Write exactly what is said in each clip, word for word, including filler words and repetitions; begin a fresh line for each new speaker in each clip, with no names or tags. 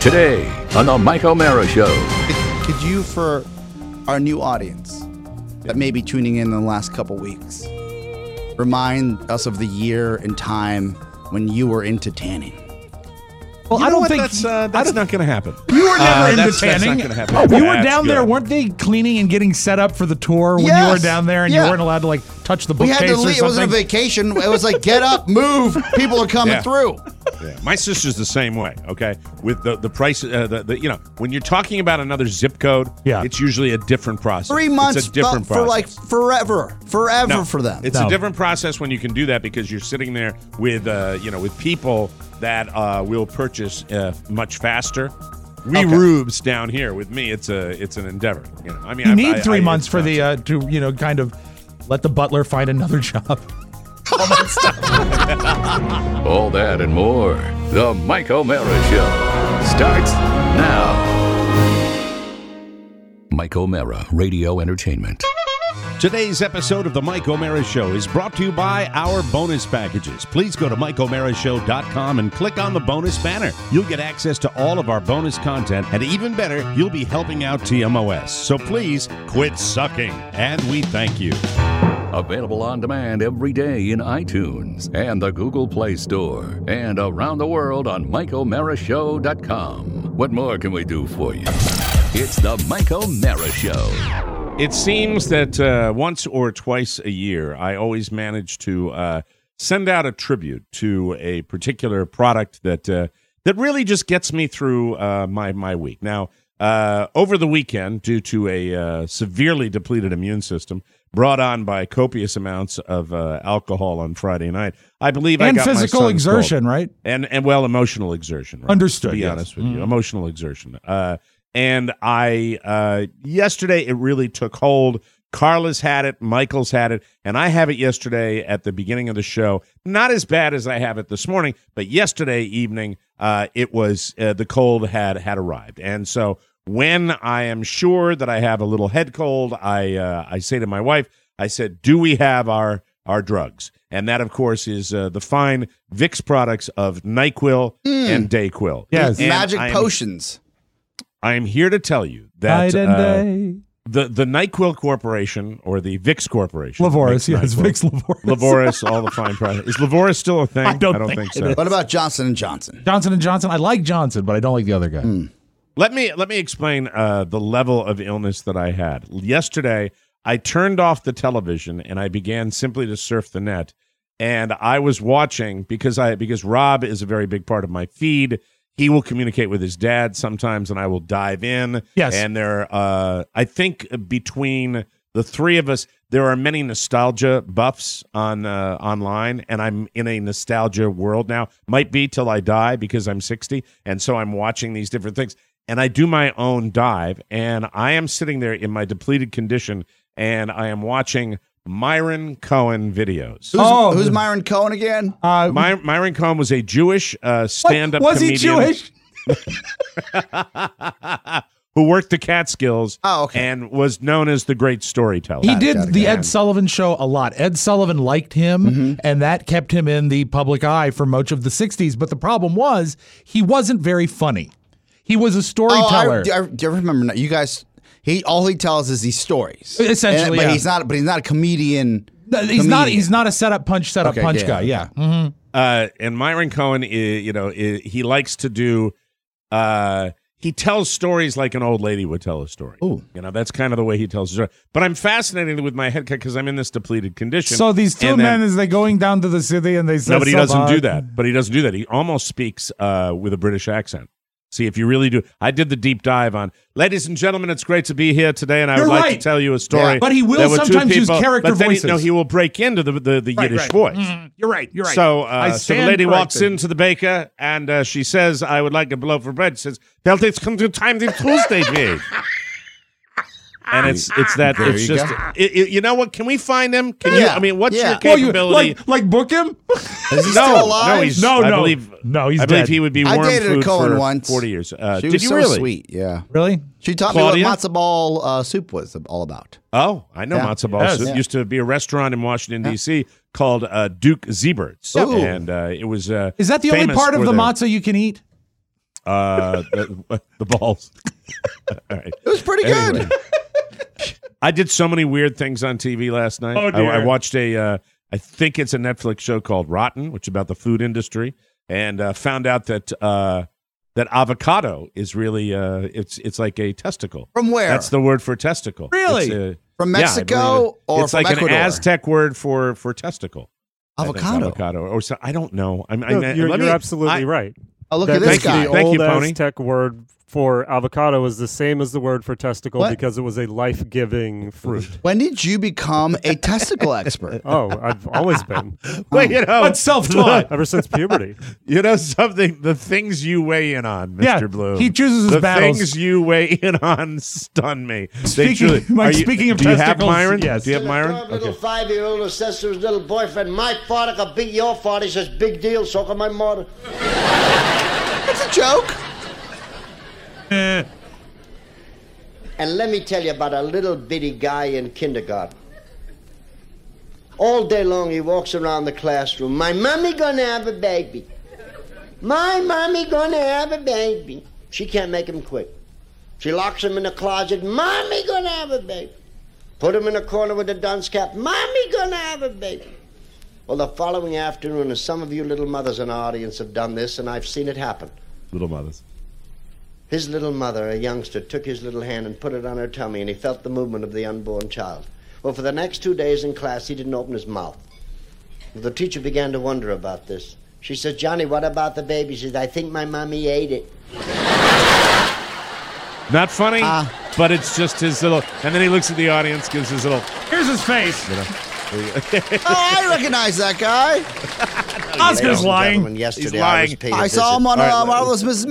Today on the Mike O'Mara Show.
Could, could you, for our new audience that may be tuning in in the last couple weeks, remind us of the year and time when you were into tanning?
Well,
you
I
know
don't
what?
think
that's, uh, that's not going to happen.
You were never
uh,
into
that's,
tanning.
That's not going to happen.
You were
That's
down
good.
there, weren't they cleaning and getting set up for the tour when
Yes.
you were down there and
Yeah.
you weren't allowed to like touch the
We
bookcase
had to
or
leave. It
something?
wasn't a vacation. It was like, get up, move. People are coming
Yeah.
through.
Yeah. My sister's the same way. Okay, with the the price, uh, the, the you know, when you're talking about another zip code,
Yeah.
it's usually a different process.
Three months
It's a different
felt for like
process.
forever. Forever
No,
for them.
It's
No.
a different process when you can do that because you're sitting there with uh, you know with people that uh, will purchase uh, much faster. We
Okay.
rubes down here with me. It's a it's an endeavor. You know, I mean,
you
I,
need
I-
three
I-
months
it's
for the uh, to you know kind of let the butler find another job. All that stuff.
All that and more. The Mike O'Mara Show starts now. Mike O'Mara Radio Entertainment.
Today's episode of the Mike O'Mara Show is brought to you by our bonus packages. Please go to mike o'mara show dot com and click on the bonus banner. You'll get access to all of our bonus content, and even better, you'll be helping out T M O S. So please quit sucking, and we thank you.
Available on demand every day in iTunes and the Google Play Store and around the world on mike o'mara show dot com. What more can we do for you? It's the Mike O'Mara Show.
It seems that uh, once or twice a year, I always manage to uh, send out a tribute to a particular product that uh, that really just gets me through uh, my my week. Now, uh, over the weekend, due to a uh, severely depleted immune system brought on by copious amounts of uh, alcohol on Friday night, I believe I
And
got my
physical
son's
exertion,
cold.
right?
And and well, emotional exertion. Right?
Understood,
To be
yes.
honest with you, emotional exertion. Uh, And I, uh, yesterday, it really took hold. Carla's had it, Michael's had it, and I have it yesterday at the beginning of the show. Not as bad as I have it this morning, but yesterday evening, uh, it was, uh, the cold had, had arrived. And so when I am sure that I have a little head cold, I, uh, I say to my wife, I said, do we have our, our drugs? And that, of course, is uh, the fine Vicks products of NyQuil and DayQuil.
Yes.
And
Magic
I'm-
potions.
I am here to tell you that
Night and
uh,
day.
the the NyQuil Corporation or the Vicks Corporation,
Lavoris, yes,
NyQuil.
Vicks Lavoris.
Lavoris, all the fine products. Is Lavoris still a thing?
I don't think it
so.
is.
What about Johnson and Johnson?
Johnson and Johnson. I like Johnson, but I don't like the other guy.
Hmm.
Let me let me explain uh, the level of illness that I had yesterday. I turned off the television and I began simply to surf the net, and I was watching because I because Rob is a very big part of my feed. He will communicate with his dad sometimes, and I will dive in.
Yes.
And there, uh, I think between the three of us, there are many nostalgia buffs on uh, online, and I'm in a nostalgia world now. Might be till I die because I'm sixty, and so I'm watching these different things. And I do my own dive, and I am sitting there in my depleted condition, and I am watching Myron Cohen videos.
Who's,
Oh,
who's
the-
Myron Cohen again?
Uh,
My, Myron Cohen was a Jewish uh, stand-up
was
comedian
he Jewish?
who worked the Catskills
Oh, okay.
and was known as the great storyteller.
He did
got it,
the
got
Ed
it.
Sullivan Show a lot. Ed Sullivan liked him,
Mm-hmm.
and that kept him in the public eye for much of the sixties. But the problem was he wasn't very funny. He was a
Oh,
storyteller.
I, I, do you remember? now? You guys, he all he tells is these stories.
Essentially,
And- but
yeah.
he's not. But he's not a comedian.
No, he's not.
comedian.
He's not a setup punch, setup
Okay,
punch
yeah,
guy.
okay.
Yeah. Mhm.
Uh, and Myron Cohen, i- you know, i- he likes to do. Uh, he tells stories like an old lady would tell a story.
Ooh.
You know, that's kind of the way he tells a story. But I'm fascinated with my head cut because I'm in this depleted condition.
So these two
And then-
men, is they going down to the city and they say,
No, but he doesn't
"Sabah."
do that. But he doesn't do that. He almost speaks uh, with a British accent. See, if you really do, I did the deep dive on, ladies and gentlemen, it's great to be here today, and I
You're
would like
right.
to tell you a story.
Yeah.
But he will
There were two
sometimes use
people-
character
but then he-
voices.
no, he will break into the the, the
Right,
Yiddish
right.
voice.
Mhm. You're right. You're right.
So,
I
uh, so the
stand
lady walks
corrected.
into the baker, and uh, she says, "I would like a loaf of bread." She says, "Well, it's come to time the Tuesday day." And it's it's that
There
it's
you
just
go.
it, it- you know what? Can we find him? Can you?
Yeah,
I mean, what's
yeah.
your
Well, you-
capability?
like, like book him?
Is he
no,
still alive?
no, he's
No,
I
no.
believe
No, he's
I believe
dead.
he would be
I
warm
dated a
food
Cohen
for
once.
forty years. Uh,
She
did
was
you
so
really?
sweet. Yeah.
Really?
She taught
Claudia?
me what matzo ball uh, soup was all about.
Oh, I know
Yeah.
matzo balls.
Yes.
It
Yeah.
used to be a restaurant in Washington D C called uh, Duke Zebert's,
Ooh.
and uh, it was. Uh,
Is that the only
famous
part of
for
the
their-
matzah you can eat?
Uh, the, the balls. All right.
It was pretty
Anyway.
good.
I did so many weird things on T V last night.
Oh,
I,
dear.
I watched a, uh, I think it's a Netflix show called Rotten, which is about the food industry, and uh, found out that uh, that avocado is really uh, it's it's like a testicle.
From where?
That's the word for testicle.
Really?
It's, uh,
From
yeah, I
Mexico
believe it.
or
it's
from
like
Ecuador?
an Aztec word for for testicle. I think,
Avocado.
avocado, or so, I don't know. I, I,
No,
I,
you're
let
you're
me-
absolutely
I-
right.
Oh, look
That-
at this
Thank you.
guy.
The
Thank
old
you, Pony.
Aztec word for avocado is the same as the word for testicle
What?
because it was a life-giving fruit.
When did you become a testicle expert?
Oh, I've always been
Well, you know,
But self-taught.
ever since puberty.
you know something. The things you weigh in on, Mister
Yeah,
Blue.
he chooses his
the
battles.
things you weigh in on stun me. They
Speaking-
truly-
Mike,
are you-
speaking of
do you have
testicles,
Myron?
yes.
Do you have Myron?
A little
Okay.
five-year-old who says to his little boyfriend, "My father could beat your father." He says, "Big deal, so can my mother."
It's a joke.
And let me tell you about a little bitty guy in kindergarten. All day long he walks around the classroom. "My mommy gonna have a baby. My mommy gonna have a baby." She can't make him quit. She locks him in the closet. "Mommy gonna have a baby." Put him in a corner with a dunce cap. "Mommy gonna have a baby." Well, the following afternoon, and some of you little mothers in our audience have done this, and I've seen it happen.
Little mothers.
His little mother, a youngster, took his little hand and put it on her tummy, and he felt the movement of the unborn child. Well, for the next two days in class, he didn't open his mouth. The teacher began to wonder about this. She said, "Johnny, what about the baby?" She said, "I think my mommy ate it."
Not funny,
Uh,
but it's just his little. And then he looks at the audience, gives his little.
Here's his face.
You know,
Oh, I recognize that guy.
Ladies
Oscar's
and
lying.
gentlemen, yesterday
He's
I
lying.
was paid a
I saw
visit.
him on
All right,
uh,
let-
Marvelous Missus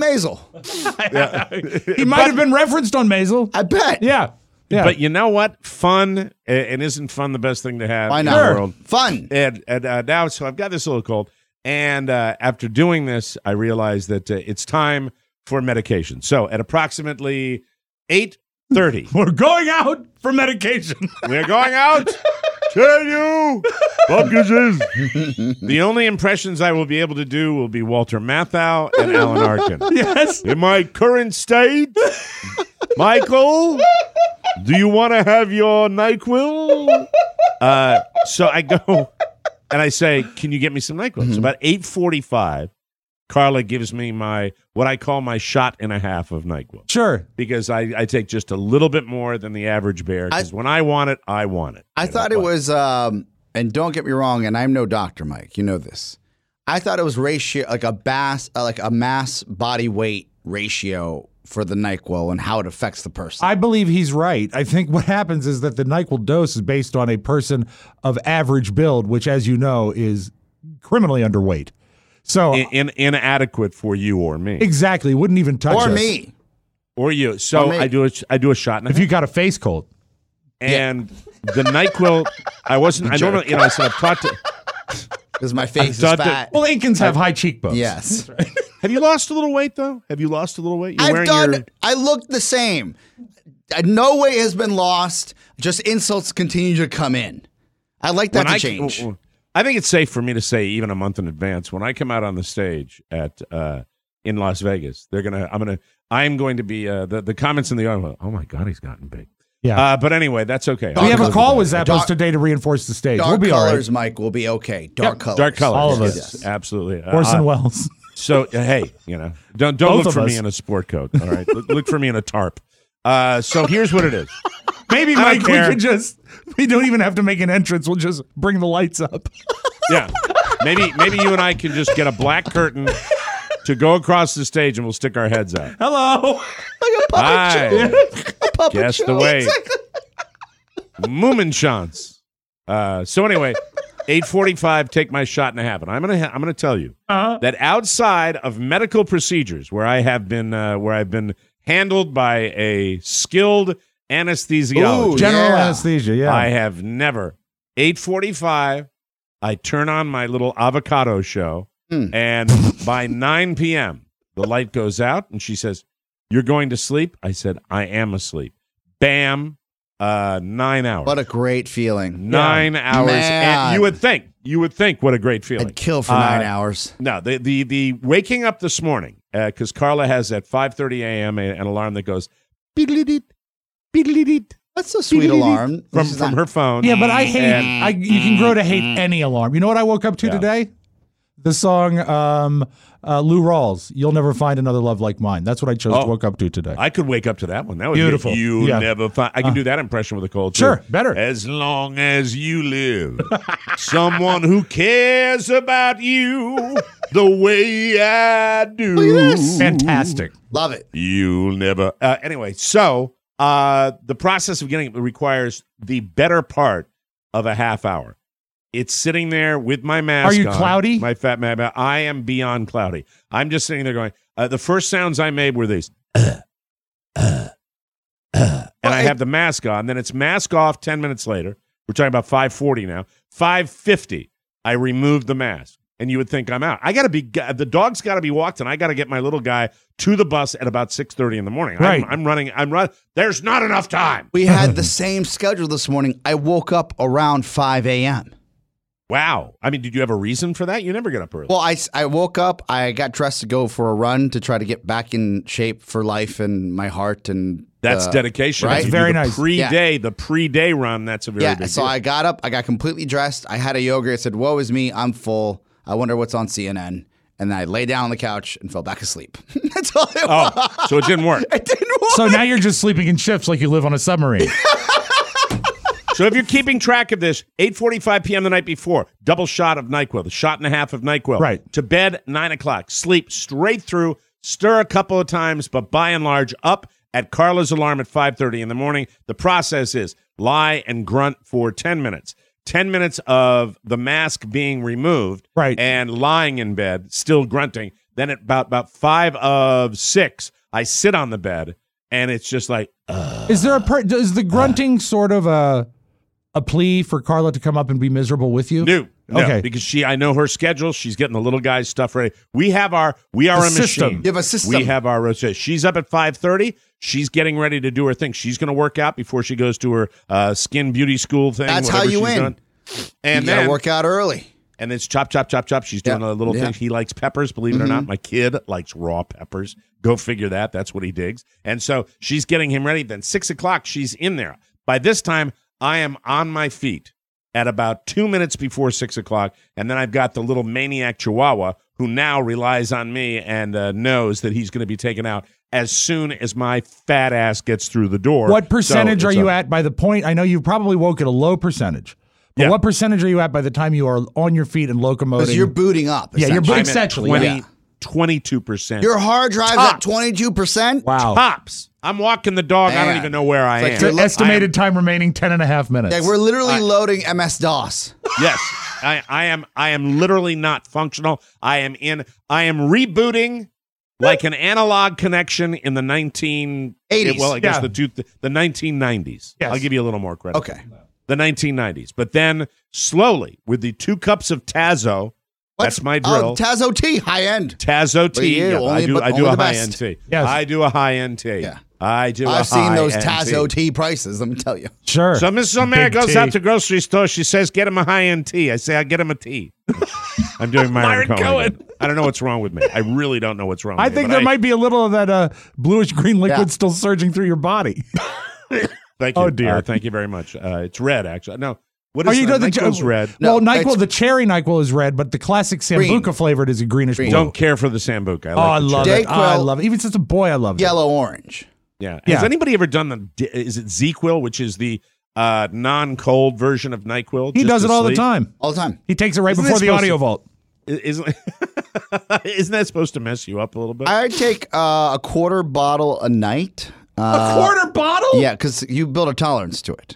Maisel.
He might have been referenced on Maisel.
I bet.
Yeah. Yeah.
But you know what? Fun, a- and isn't fun the best thing to have
Why
in
not?
the
Sure.
world?
Fun.
And, and uh, now, so I've got this little cold, and uh, after doing this, I realized that uh, it's time for medication. So at approximately eight thirty,
we're going out for medication.
we're going out. Tell you, buckages. The only impressions I will be able to do will be Walter Matthau and Alan Arkin.
Yes.
In my current state, Michael, do you want to have your NyQuil? Uh, so I go and I say, can you get me some NyQuil?
Mm-hmm.
So about eight forty-five, Carla gives me my what I call my shot and a half of NyQuil
Sure.
because I, I take just a little bit more than the average bear because when I want it, I want it.
I
You know
thought it
what?
was, um, and don't get me wrong, and I'm no doctor, Mike. You know this. I thought it was ratio, like a mass, uh, like a mass body weight ratio for the NyQuil and how it affects the person.
I believe he's right. I think what happens is that the NyQuil dose is based on a person of average build, which, as you know, is criminally underweight. So
In, in, inadequate for you or me
exactly, wouldn't even touch
or
us.
me.
or you. So
Or me.
I do a I do a shot and a
If
half.
you got a face cold.
And the NyQuil, I wasn't. I don't know. You know, I said I've taught to.
Because my face is
thought that-
fat.
Well, Incans have high cheekbones.
Yes.
Have you lost a little weight though? Have you lost a little weight? You're
I've
wearing
done,
your.
I look the same. Uh, No weight has been lost. Just insults continue to come in. I like that
when
to
I,
change.
I think it's safe for me to say even a month in advance when I come out on the stage at uh, in Las Vegas. They're gonna. I'm gonna. I am going to be uh, the the comments in the audience. Oh my God, he's gotten big.
Yeah.
Uh, but anyway, that's okay.
we have a
colors
call
will
with
be
Zappos
dark-
today to reinforce the stage.
Dark
we'll be all
colors,
right.
Mike, will be okay. Dark colors.
Dark colors.
All of us.
Yes, absolutely. Uh,
Orson
uh,
Welles.
So uh, hey, you know, don't don't
Both
look
of
for
us.
me in a sport coat. All right, look, look for me in a tarp. Uh, so here's what it is.
Maybe,
I don't
Mike, we
care.
could just, we don't even have to make an entrance. We'll just bring the lights up.
Yeah, maybe maybe you and I can just get a black curtain to go across the stage, and we'll stick our heads out.
Hello.
Like a puppet
Hi,
show. A puppet
guess
show.
the way.
Exactly.
Moominchance. Uh, so anyway, eight forty-five. Take my shot and a half, and I'm gonna ha- I'm gonna tell you
Uh-huh.
that outside of medical procedures, where I have been uh, where I've been handled by a skilled anesthesiologist,
Ooh,
General
yeah.
anesthesia, yeah.
I have never. eight forty-five, I turn on my little avocado show,
Mm.
and by nine p.m., the light goes out, and she says, "You're going to sleep?" I said, "I am asleep." Bam. Uh, nine hours.
What a great feeling.
Nine hours.
Man.
And you would think, you would think what a great feeling.
I'd kill for
Uh,
nine hours.
No, the, the, the waking up this morning, because Carla has at five thirty a.m. a- an alarm that goes, beedly-deet, beedly-deet,
That's a sweet alarm.
from,
She's
from
not-
her phone.
Yeah, but I hate.
And-
I, you can grow to hate any alarm. You know what I woke up to
Yeah.
today? The song um, uh, Lou Rawls. You'll never find another love like mine. That's what I chose
Oh.
to wake up to today.
I could wake up to that one. That would
Beautiful.
be you
Yeah.
never find. I can do that impression with a cold.
Sure,
too.
better.
As long as you live, someone who cares about you the way I do.
Fantastic.
Love it.
You'll never. Uh, anyway, so uh, the process of getting it requires the better part of a half hour. It's sitting there with my mask
Are you
on,
cloudy?
My fat man. I am beyond cloudy. I'm just sitting there going, uh, the first sounds I made were these. Uh, uh, uh, and I have the mask on. Then it's mask off ten minutes later. We're talking about five forty now. five fifty, I removed the mask. And you would think I'm out. I got to be, the dog's got to be walked, and I got to get my little guy to the bus at about six thirty in the morning.
Right.
I'm, I'm running, I'm running. There's not enough time.
We had the same schedule this morning. I woke up around five a.m.
Wow. I mean, did you have a reason for that? You never get up early.
Well, I, I woke up, I got dressed to go for a run to try to get back in shape for life and my heart. And
That's
uh,
dedication.
right?
You do
Very
the
nice.
Pre-day, the pre-day run, that's a very
Yeah,
big
so
deal.
I got up, I got completely dressed. I had a yogurt. I said, woe is me, I'm full. I wonder what's on C N N. And then I lay down on the couch and fell back asleep. That's all it was.
Oh, so it didn't work.
It didn't work.
So now you're just sleeping in shifts like you live on a submarine.
So if you're keeping track of this, eight forty-five p.m. the night before, double shot of NyQuil, the shot and a half of NyQuil.
Right.
To bed, nine o'clock. Sleep straight through, stir a couple of times, but by and large, up at Carla's alarm at five thirty in the morning. The process is lie and grunt for ten minutes. ten minutes of the mask being removed
Right.
and lying in bed, still grunting. Then at about, about five of six, I sit on the bed, and it's just like, uh,
Is there a per- is the grunting sort of a a plea for Carla to come up and be miserable with you?
No, no,
Okay.
because she, I know her schedule. She's getting the little guy's stuff ready. We have our, we are
The
a
system.
machine.
You have a system.
We have our rotation. She's up at five thirty. She's getting ready to do her thing. She's going to work out before she goes to her uh, skin beauty school thing.
That's how
whatever
you
she's
win.
doing. And
you gotta
then
work out early.
and it's chop, chop, chop, chop. She's doing
Yeah.
a little
Yeah.
thing. He likes peppers, believe it or not. My kid likes raw peppers. Go figure that. That's what he digs. And so she's getting him ready. Then six o'clock, she's in there. By this time, I am on my feet at about two minutes before six o'clock. And then I've got the little maniac chihuahua who now relies on me and uh, knows that he's going to be taken out as soon as my fat ass gets through the door.
What percentage
So
are
it's
you
a-
at by the point? I know you probably woke at a low percentage. But
Yeah.
what percentage are you at by the time you are on your feet and locomoting?
Because you're booting up.
Yeah, you're
essentially.
I'm at
essentially,
twenty,
yeah.
twenty-two percent.
Your hard drive's
Top.
at twenty-two percent.
wow.
Tops. I'm walking the dog. I don't
Man.
even know where I
It's like
am.
you're
The
lo-
estimated time remaining ten and a half minutes.
Yeah, we're literally loading M S DOS.
Yes, I, I am. I am literally not functional. I am in. I am rebooting like an analog connection in the nineteen
eighties.
Well, I guess
Yeah.
the two, the nineteen nineties.
Yes.
I'll give you a little more credit.
Okay.
The nineteen nineties, but then slowly with the two cups of Tazo. That's my drill.
Oh, Tazo Tea, high end.
Tazo tea.
yeah,
Yeah,
only-
I do.
but
I do
only
a
the
high
best.
end tea.
Yes.
I do a high end tea.
Yeah.
I do.
I've
a
seen those
high-end
Tazo
tea.
Tea prices, let me tell you.
Sure.
So Missus O'Mara
Big
goes
tea.
out to grocery store. She says, "Get him a high end tea." I say, "I get him a tea." I'm doing Myron,
Myron
Cohen.
Cohen.
again. I don't know what's wrong with me. I really don't know what's wrong.
I
with
think
me,
there
but
might be a little of that uh, bluish green liquid
Yeah.
still surging through your body.
Thank you.
Oh, dear.
Uh, thank you very much. Uh, it's red, actually. No. What
Are
is
you
uh,
doing the
NyQuil's red?
No,
well, NyQuil,
it's-
the cherry NyQuil is red, but the classic Sambuca
Green.
flavored is a greenish
Green.
blue.
Don't care for the Sambuca. I
oh,
like
I
the
love
cherry.
it. Oh, I
Dayquil,
love it. Even since a boy, I love it.
Yellow orange.
Yeah.
Yeah.
Has anybody ever done the? Is it Z-Quil, which is the uh, non-cold version of NyQuil?
He
just
does
to
it all
sleep?
the time.
All the time.
He takes it right
Isn't
before
it
the
supposed
audio
to-
vault.
Isn't isn't that supposed to mess you up a little bit?
I take uh, a quarter bottle a night. Uh,
a quarter bottle?
Yeah, because you build a tolerance to it.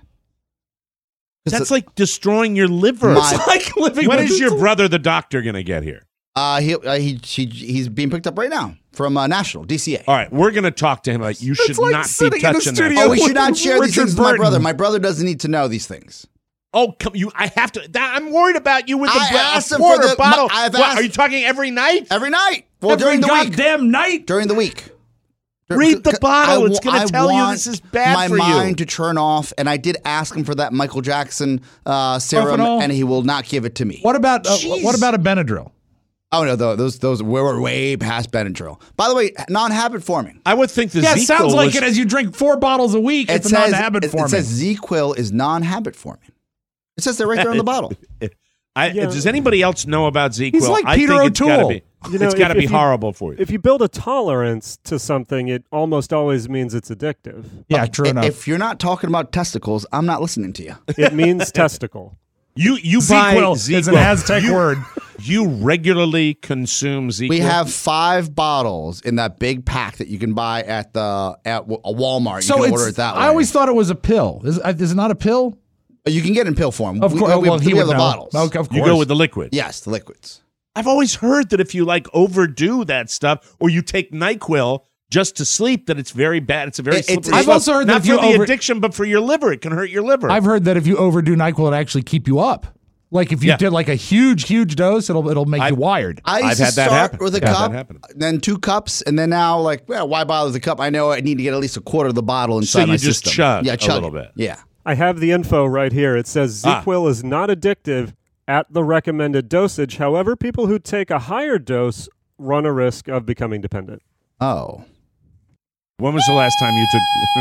'Cause
That's
the-
like destroying your liver.
My-
It's like living
When
with
is
it.
your brother, the doctor, going to get here?
uh, he, uh, he, he, he's being picked up right now from uh, National, D C A.
All right, we're going to talk to him. Like you should
like
not be
sitting in a
touching that.
studio
Oh, we
with
should not share these
Richard
things with my
Burton.
brother. My brother doesn't need to know these things.
Oh, come, you! I have to. That, I'm worried about you with the
I
bra-
asked
a
him for
quarter
the-
bottle.
my- I've
What,
asked-
are you talking every night?
Every night. Well,
Every
during the week.
goddamn night.
During the week.
Read the bottle.
I
It's
wa-
going
I
to tell you
want
this is bad
my
for
mind
you.
to turn off, and I did ask him for that Michael Jackson uh, serum,
Propanol?
and he will not give it to me.
What about uh,
Jeez.
what about a Benadryl?
Oh no, tho- those those we're way past Benadryl. By the way, non-habit forming.
I would think the
Yeah, it
ZzzQuil
sounds like
was,
it as you drink four bottles a week.
It
It's
says
not habit
it,
forming.
it says Z-Quil is non-habit forming. It says that right there on the bottle.
I,
Yeah.
Does anybody else know about ZzzQuil?
He's like
I
Peter
think it's gotta
O'Toole.
be,
You know,
it's got to
if-
be
if you-
horrible for you.
If you build a tolerance to something, it almost always means it's addictive.
yeah, true
I-
enough.
If you're not talking about testicles, I'm not listening to you.
It means testicle.
You you buy
ZzzQuil is an
ZzzQuil.
Aztec
you,
word.
You regularly consume ZzzQuil.
We have five bottles in that big pack that you can buy at the at w- a Walmart. You
So
can
it's,
order it that way.
I always thought it was a pill. Is, uh, is it not a pill?
You can get it in pill form.
Of
We-
course.
we,
well,
we
he
have
would
the
know.
bottles.
Okay, of course.
You go with the liquid.
Yes, the liquids.
I've always heard that if you like overdo that stuff, or you take NyQuil just to sleep, that it's very bad. It's a very
It- it's-
slippery
I've
slope.
also heard
not
that if
for
you
the
over-
addiction, but for your liver, it can hurt your liver.
I've heard that if you overdo NyQuil, it actually keep you up. Like if you
Yeah.
did like a huge, huge dose, it'll it'll make
I-
you wired.
I used
I've
to
had that
start
happen.
with a
Yeah,
cup,
that happened.
then two cups, and then now like, well, why bother with a cup? I know I need to get at least a quarter of the bottle inside
you
my
just
system.
chug
yeah,
a
chug
little
it.
bit.
Yeah.
I have the info right here. It says
Ah.
ZzzQuil is not addictive at the recommended dosage. However, people who take a higher dose run a risk of becoming dependent.
Oh.
When was the last time you took?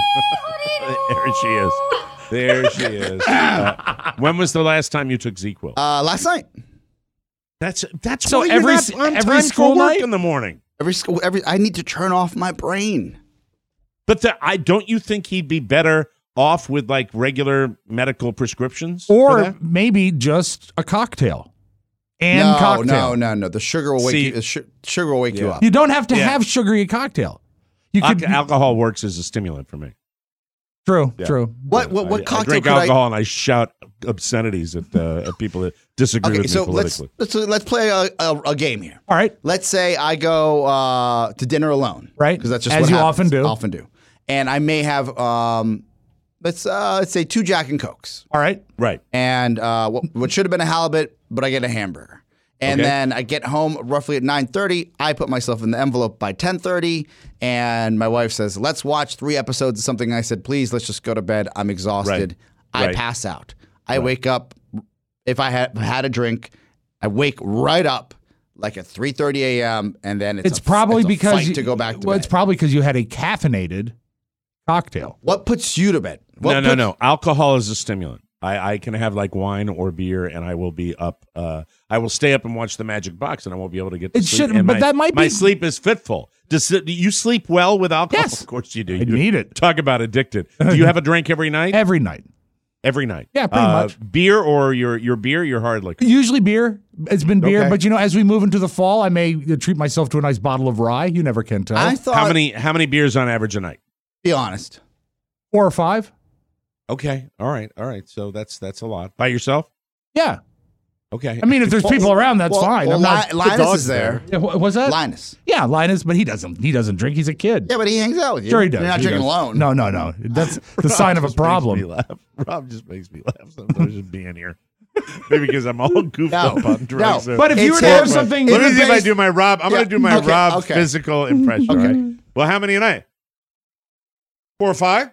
There she is. There she is. Uh, when was the last time you took ZzzQuil?
Uh, last night.
That's that's
So
why you're
every
not
s-
on
every
time
school
for work
night?
in the morning.
Every school, every I need to turn off my brain.
But the, I don't you think he'd be better off with like regular medical prescriptions? for
Or
that?
maybe just a cocktail. And
no,
cocktail.
no, no, no. The sugar will wake
See-
you. The sh- sugar will wake you
Yeah.
up.
You don't have to
Yeah.
have sugary cocktail. You could
Al- alcohol works as a stimulant for me.
true,
Yeah.
true.
What what what
I, I
cocktail
drink
could I-
alcohol and I shout obscenities at uh, at people that disagree
Okay,
with
so
me
let's
politically.
let's let's play a, a, a game here.
All right.
Let's say I go uh, to dinner alone,
Right.
Because that's just
As
what
you
happens.
often do.
Often do, and I may have um, let's uh, let's say two Jack and Cokes,
All right.
Right.
and uh, what, what should have been a halibut, but I get a hamburger. And
Okay.
then I get home roughly at nine thirty. I put myself in the envelope by ten thirty, and my wife says, "Let's watch three episodes of something." I said, "Please, let's just go to bed. I'm exhausted." I
Right.
pass out. I wake up. If I had had a drink, I wake right up like at three thirty a.m. and then it's,
It's
a,
probably
it's a
because
fight
you,
to go back to
well,
bed.
it's probably because you had a caffeinated cocktail.
What puts you to bed? What
no, no,
puts-
no. Alcohol is a stimulant. I, I can have like wine or beer, and I will be up. Uh, I will stay up and watch the Magic Box, and I won't be able to get. To
It
sleep.
shouldn't-
And
but
my-
that might
my
be-
sleep is fitful. Does it, do you sleep well with alcohol?
Yes.
Of course you do.
I
You
need it.
Talk about addicted. Do you have a drink every night?
Every night.
Every night.
Yeah, pretty
Uh,
much.
Beer or your your beer, your hard liquor.
Usually beer. It's been beer,
Okay.
but you know, as we move into the fall, I may uh, treat myself to a nice bottle of rye. You never can tell.
I thought.
How many how many beers on average a night?
Be honest.
Four or five.
Okay. All right. All right. So that's that's a lot. By yourself?
Yeah.
Okay.
I mean, if there's people around, that's
well,
fine.
Well,
I'm not.
Li- Linus
dog's
is there.
Yeah, wha- was that?
Linus.
Yeah, Linus, but he doesn't. He doesn't drink. He's a kid.
Yeah, but he hangs out with you.
Sure, he does.
You're not
He
drinking
does.
alone.
No, no, no. That's the
Rob
sign of a
just makes me
problem.
laugh. Rob just makes me laugh sometimes just being here. Maybe because I'm all goofed
No.
up on drugs.
No.
But if you
It's
were to have
him.
something,
Let me
It's
see if I
based-
do my Rob. I'm
Yeah,
going to do my
okay,
Rob
okay.
physical impression.
Okay.
Right? Well, how many a night? Four or five?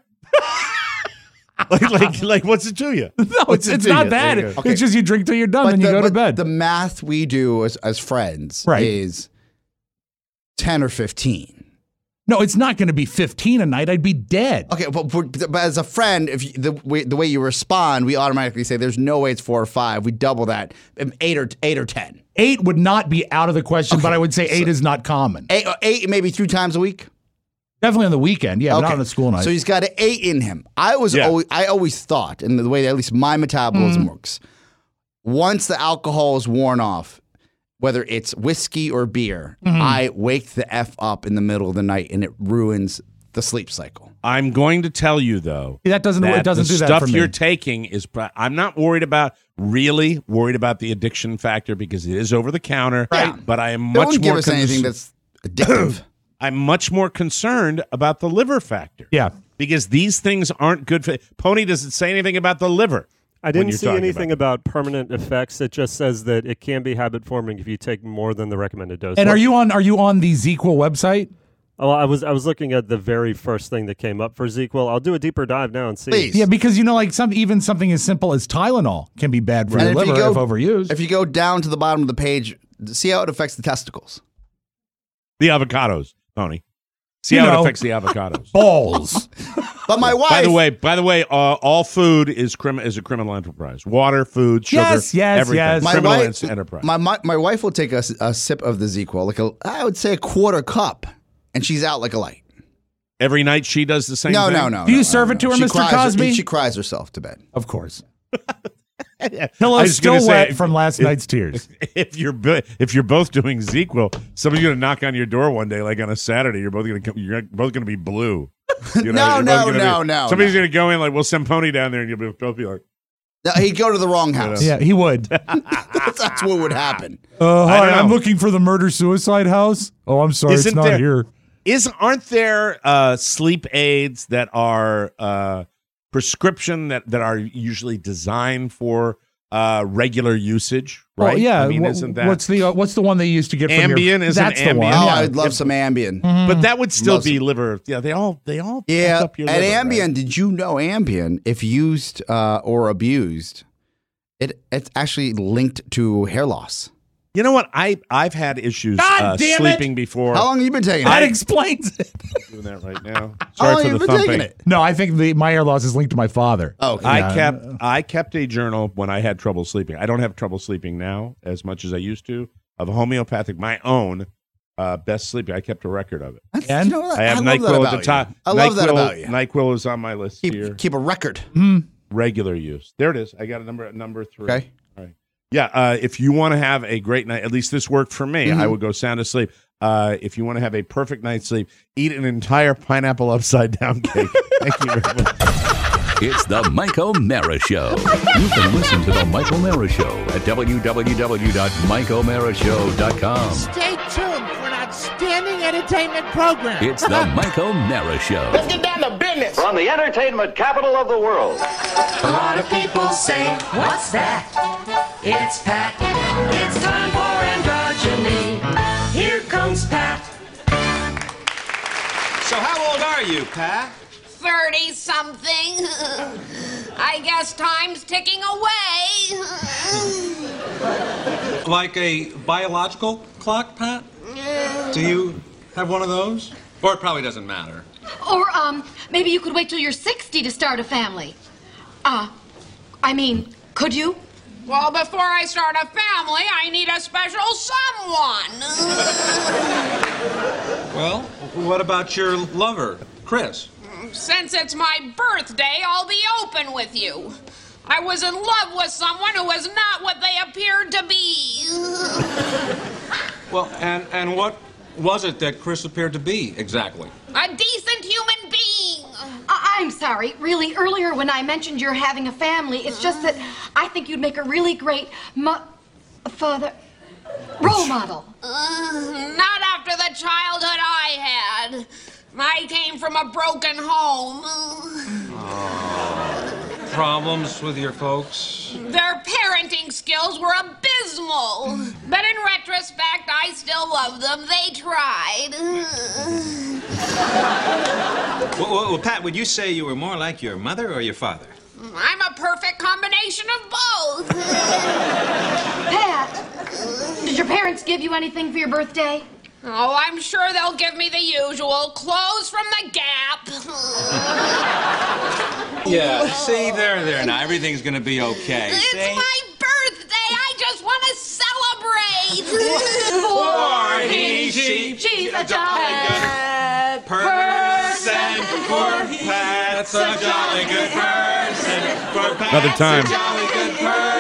like, like, like, what's it to you?
no,
What's
it's,
it
it's
to
not
you?
that.
There you go.
Okay.
It's just you drink till you're done,
But
and you
the-
go to
but
bed.
The math we do as, as friends
Right.
is ten or fifteen.
no, it's not going to be fifteen a night. I'd be dead.
Okay, but, but, but as a friend, if you, the way the way you respond, we automatically say there's no way it's four or five. We double that, um, eight or eight or ten.
Eight would not be out of the question, but I would say eight is not common.
Eight, uh, eight maybe three times a week.
Definitely on the weekend. Yeah, but not on a school night.
So he's got an eight in him. I was
Yeah.
always, I always thought, and the way that at least my metabolism works, once the alcohol is worn off, whether it's whiskey or beer, I wake the F up in the middle of the night and it ruins the sleep cycle.
I'm going to tell you though.
that doesn't.
that
It doesn't
the
do that
stuff
for me.
you're taking is. pro- I'm not worried about really worried about the addiction factor because it is over the counter.
Right.
But I am
Don't
much
give
more.
us anything
cons-
that's addictive.
I'm much more concerned about the liver factor.
Yeah.
Because these things aren't good for. Pony doesn't say anything about the liver.
I
when
didn't
you're
see
talking
anything
about
about permanent effects. It just says that it can be habit forming if you take more than the recommended dose.
And are you on? Are you on the ZzzQuil website?
Oh, I was I was looking at the very first thing that came up for ZzzQuil. I'll do a deeper dive now and see.
Please.
Yeah, because you know, like some even something as simple as Tylenol can be bad for
And
your
if you
liver
go-
if overused.
If you go down to the bottom of the page, see how it affects the testicles.
The avocados, Tony. See
You
how
know.
it affects the avocados.
Balls.
But my wife.
By the way, by the way, uh, all food is crim- is a criminal enterprise. Water, food, sugar,
Yes, yes,
everything.
yes.
my
Criminal
wife,
en- enterprise.
my, my my wife will take a, s- a sip of the ZzzQuil, like a I would say a quarter cup, and she's out like a light.
Every night she does the same
No,
thing?
no, no.
Do you
no,
serve
no,
it to
no.
her,
She
Mister
cries-
Cosby?
She cries herself to bed.
Of course.
I
Pillow's
was gonna
still
say,
wet from last night's tears.
If you're bo- if you're both doing ZzzQuil, somebody's gonna knock on your door one day, like on a Saturday. You're both gonna come, you're both gonna be blue. You
No,
you're both
no,
gonna
no,
be-
no,
Somebody's
no.
gonna go in like, we'll send Pony down there, and you'll be- both be like,
No, he'd go to the wrong house.
Yeah, he would.
that's, that's what would happen.
Uh,
I
hi,
don't
I'm
know.
looking for the murder-suicide house. Oh, I'm sorry,
Isn't
it's not
there-
here.
Is aren't there uh, sleep aids that are uh, prescription that, that are usually designed for uh, regular usage? Right?
Oh, yeah.
I mean,
wha-
isn't that?
What's the uh, what's the one they used to get from
Ambien?
your?
Isn't
That's the
Ambien-
one.
Oh,
yeah.
I'd love some Ambien.
but that would still
Love
be
some-
liver. Yeah, they all they all
Yeah,
fuck up your
and
liver,
Ambien.
right?
Did you know Ambien, if used uh, or abused, it it's actually linked to hair loss.
You know what? I I've had issues
God
uh,
damn it!
sleeping before.
How long have you been taking
That
it?
explains it.
I'm doing that right now.
How
Sorry
long
for
have
the
you been
thumping.
taking it?
No, I think the my hair loss is linked to my father.
Oh, okay.
I
Yeah.
kept I kept a journal when I had trouble sleeping. I don't have trouble sleeping now as much as I used to. Of homeopathic, my own uh, best sleeping. I kept a record of it.
That's,
And
you know what?
I have
love that
NyQuil
about
at the top.
you. I love
NyQuil,
that about you.
NyQuil is on my list here.
Keep, keep a record.
Regular use. There it is. I got a number at number three.
Okay.
All right. Yeah. Uh, if you want to have a great night, at least this worked for me.
Mm-hmm.
I would go sound asleep. Uh, if you want to have a perfect night's sleep, eat an entire pineapple upside down cake. Thank you very much.
It's the Mike O'Mara Show. You can listen to the Mike O'Mara Show at w w w dot mike o'mara show dot com.
Stay tuned for an outstanding entertainment program.
It's the Mike O'Mara Show.
Let's get down to business.
From the entertainment capital of the world.
A lot of people say, what's that? It's Pat. It's time for androgyny. Here comes Pat.
So how old are you, Pat?
Thirty-something. I guess time's ticking away.
Like a biological clock, Pat? Do you have one of those? Or it probably doesn't matter.
Or, um, maybe you could wait till you're sixty to start a family. Uh, I mean, could you?
Well, before I start a family, I need a special someone.
Well, what about your lover, Chris?
Since it's my birthday, I'll be open with you. I was in love with someone who was not what they appeared to be.
Well, and, and what was it that Chris appeared to be, exactly?
A decent human being.
I- I'm sorry. Really, earlier when I mentioned you're having a family, it's just that I think you'd make a really great mo- father... role model.
Uh, not after the childhood I had. I came from a broken home.
Oh. Problems with your folks?
Their parenting skills were abysmal. But in retrospect, I still love them. They tried.
Well, well, well, Pat, would you say you were more like your mother or your father?
I'm a perfect combination of both.
Pat, did your parents give you anything for your birthday?
Oh, I'm sure they'll give me the usual clothes from the Gap.
Yeah, see, there, there, now, everything's gonna be okay.
It's
see?
my birthday. I just want to celebrate.
For he, she,
she's a
jolly good person. For Pat's a jolly good person. For Pat's
Another time.
a jolly good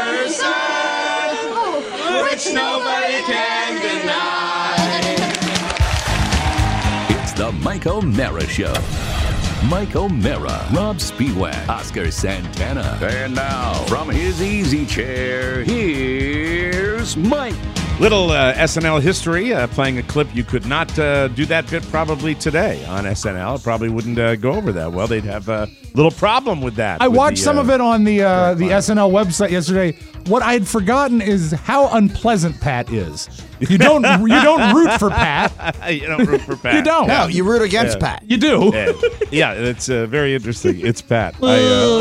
person. Which nobody can deny.
It's the Mike O'Mara Show. Mike O'Mara, Rob Spiewak, Oscar Santana. And now, from his easy chair, here's Mike.
Little uh, S N L history, uh, playing a clip. You could not uh, do that bit probably today on S N L. It probably wouldn't uh, go over that well. They'd have a little problem with that.
I
with
watched
the,
some
uh,
of it on the uh, the S N L website yesterday. What I had forgotten is how unpleasant Pat is. You don't you don't root for Pat.
You don't root for Pat.
You don't.
No, you root against
Yeah.
Pat.
You do.
Yeah, yeah it's uh, very interesting. It's Pat. I,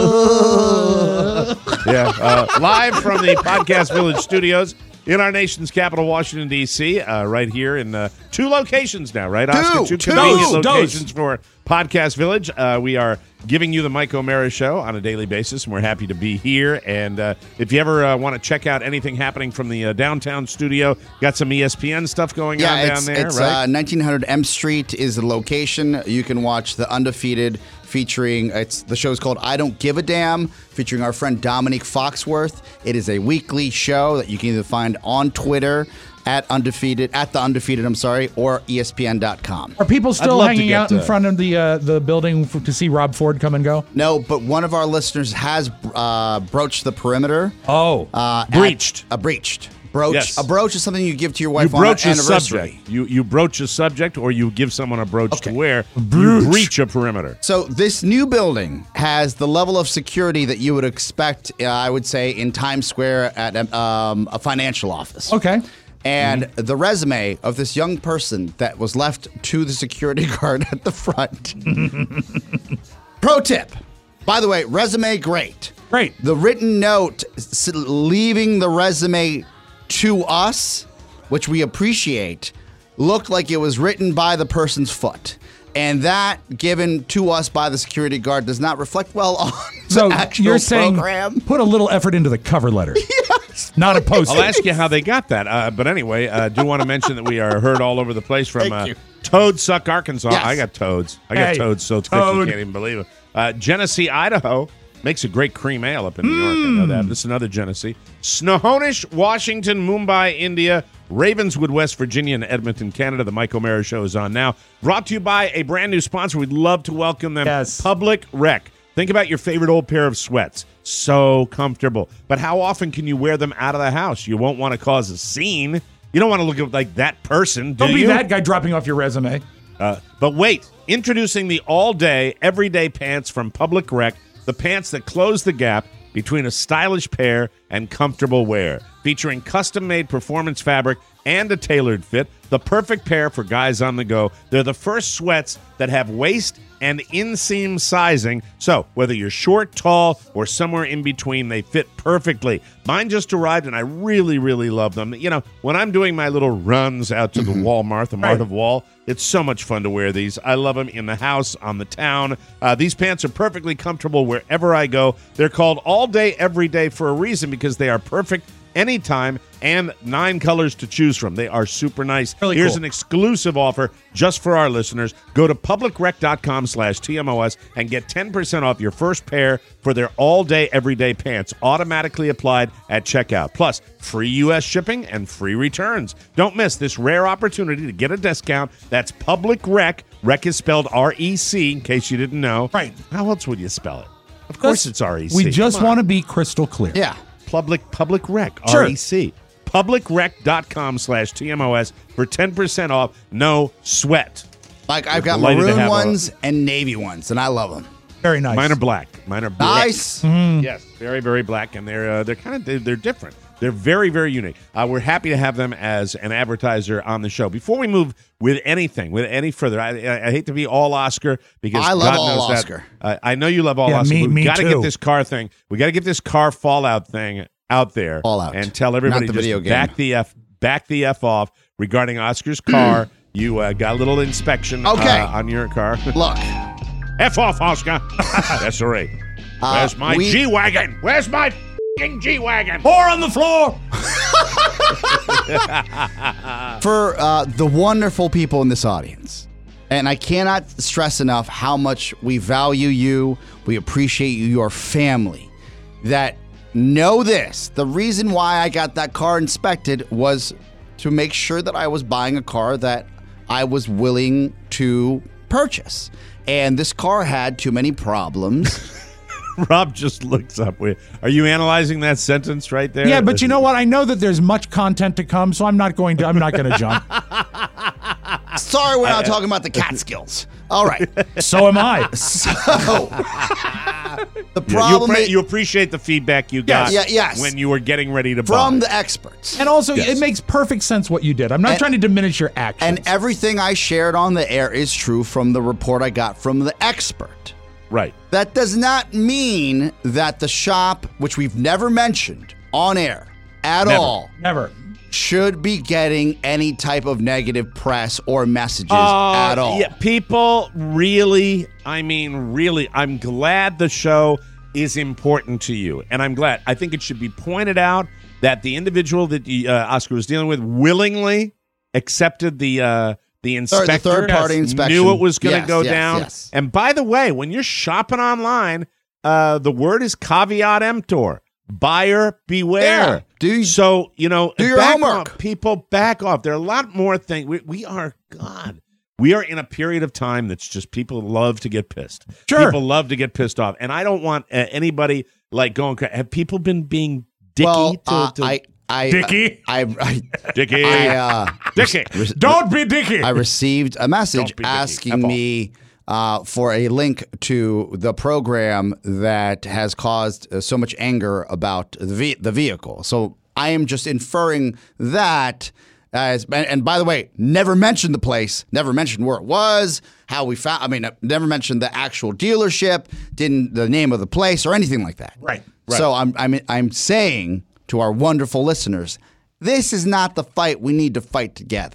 uh, yeah, uh, live from the Podcast Village studios in our nation's capital, Washington, D C, uh, right here in uh, two locations now, right, Oscar?
Two,
two
two.
convenient
Dose,
locations for Podcast Village. Uh, we are giving you the Mike O'Mara Show on a daily basis, and we're happy to be here. And uh, if you ever uh, want to check out anything happening from the uh, downtown studio, got some E S P N stuff going
Yeah,
on
it's,
down there,
it's
right?
uh, nineteen hundred M Street is the location. You can watch The Undefeated featuring, it's the show's called I Don't Give a Damn, featuring our friend Dominique Foxworth. It is a weekly show that you can either find on Twitter at Undefeated, at The Undefeated, I'm sorry, or E S P N dot com.
Are people still
love to
hanging
get
out in
to-
front of the uh, the building f- to see Rob Ford come and go?
No, but one of our listeners has uh, broached the perimeter.
Oh,
Uh, at-
Breached.
A breached. Broach.
Yes.
A brooch is something you give to your
You
wife on
broach
an
a
anniversary.
subject. You you broach a subject, or you give someone a brooch
Okay.
to wear.
brooch.
You breach a perimeter.
So this new building has the level of security that you would expect, uh, I would say, in Times Square at um, a financial office.
okay.
And
Mm-hmm.
the resume of this young person that was left to the security guard at the front. Pro tip. By the way, resume, great.
Great.
The written note s- leaving the resume to us, which we appreciate, looked like it was written by the person's foot. And that, given to us by the security guard, does not reflect well on
So
the actual
you're saying
program.
put a little effort into the cover letter. Yes. Not a post.
I'll ask you how they got that. Uh, but anyway, I uh, do want to mention that we are heard all over the place from
Thank
uh,
you.
Toad Suck, Arkansas.
Yes.
I got toads. I got
Hey,
toads so thick you
Toad.
can't even believe it. Uh, Genesee, Idaho. Makes a great cream ale up in New York. I know that. This is another Genesee. Snohomish, Washington, Mumbai, India, Ravenswood, West Virginia, and Edmonton, Canada. The Mike O'Mara Show is on now. Brought to you by a brand new sponsor. We'd love to welcome them.
Yes.
Public Rec. Think about your favorite old pair of sweats. So comfortable. But how often can you wear them out of the house? You won't want to cause a scene. You don't want to look like that person, do
Don't be
you?
that guy dropping off your resume.
Uh, but wait, introducing the all-day, everyday pants from Public Rec, the pants that close the gap between a stylish pair and comfortable wear. Featuring custom-made performance fabric and a tailored fit, the perfect pair for guys on the go. They're the first sweats that have waist and inseam sizing, so whether you're short, tall, or somewhere in between, they fit perfectly. Mine just arrived, and I really, really love them. You know, when I'm doing my little runs out to the Walmart, the Mart
Right.
of Wall, it's so much fun to wear these. I love them in the house, on the town. Uh, these pants are perfectly comfortable wherever I go. They're called All Day, Every Day for a reason, because they are perfect anytime and nine colors to choose from. They are super nice.
Really
Here's
cool.
an exclusive offer just for our listeners. Go to publicrec.com slash TMOS and get ten percent off your first pair for their all-day, everyday pants, automatically applied at checkout. Plus, free U S shipping and free returns. Don't miss this rare opportunity to get a discount. That's Public Rec. Rec is spelled R E C, in case you didn't know.
Right.
How else would you spell it? Of course it's R E C.
We just
Come on.
want to be crystal clear.
Yeah.
Public Public Rec,
Sure.
R E C. publicrec.com slash TMOS for ten percent off, no sweat.
Like, I've got
Delighted to
maroon
have a-
ones and navy ones, and I love them.
Very nice.
Mine are black. Mine are black.
Nice.
Yes, very, very black, and they're uh, they're kind of they're, they're different. They're very, very unique. Uh, we're happy to have them as an advertiser on the show. Before we move with anything, with any further, I, I, I hate to be all Oscar because
I love
God
all
knows
Oscar.
That, uh, I know you love all
Yeah,
Oscar.
me-
but we
me
got to
too.
get this car thing. We got to get this car Fallout thing out there.
Fallout.
and tell everybody
Not the
just
video game.
back the f back the f off regarding Oscar's car. You uh, got a little inspection
Okay.
uh, on your car.
Look,
F off, Oscar. That's all right.
Uh,
Where's my
we-
G wagon? Where's my f***ing G wagon?
Four on the floor.
for uh, the wonderful people in this audience, and I cannot stress enough how much we value you, we appreciate you, your family, that know this. The reason why I got that car inspected was to make sure that I was buying a car that I was willing to purchase. And this car had too many problems.
Rob just looks up. Are you analyzing that sentence right there?
Yeah, but you know what? I know that there's much content to come, so I'm not going to. I'm not going to jump.
Sorry, we're not talking about the Catskills. All right.
So am I.
So the
Yeah,
problem
you, appre-
is,
you appreciate the feedback you got
Yes. Yeah, yes.
when you were getting ready to
from
buy.
the experts.
And also,
Yes.
it makes perfect sense what you did. I'm not
And-
trying to diminish your actions.
And everything I shared on the air is true from the report I got from the expert.
Right.
That does not mean that the shop, which we've never mentioned on air at
Never.
all,
Never.
should be getting any type of negative press or messages
Uh,
at all.
Yeah, people really, I mean, really, I'm glad the show is important to you. And I'm glad. I think it should be pointed out that the individual that uh, Oscar was dealing with willingly accepted the uh, the inspector.
Third- the third-party inspection.
Knew it was going to
Yes,
go
yes,
down.
yes.
And by the way, when you're shopping online, uh, the word is caveat emptor. Buyer beware.
Yeah. Do you-
so, you know,
do your
back
homework.
off. People back off. There are a lot more things. We, we are, God, we are in a period of time that's just people love to get pissed.
Sure.
People love to get pissed off. And I don't want uh, anybody like going, cra- have people been being dicky?
Well,
to,
uh,
to,
I, I,
Dicky?
I, I,
Dicky.
I, uh,
Dicky.
Don't be dicky.
I received a message
Don't be Dicky.
asking
F off.
me uh, for a link to the program that has caused uh, so much anger about the ve- the vehicle. So I am just inferring that. As, and, and by the way, never mentioned the place, never mentioned where it was, how we found. I mean, never mentioned the actual dealership, didn't the name of the place or anything like that.
Right.
So I'm I'm I'm saying to our wonderful listeners, this is not the fight we need to fight together.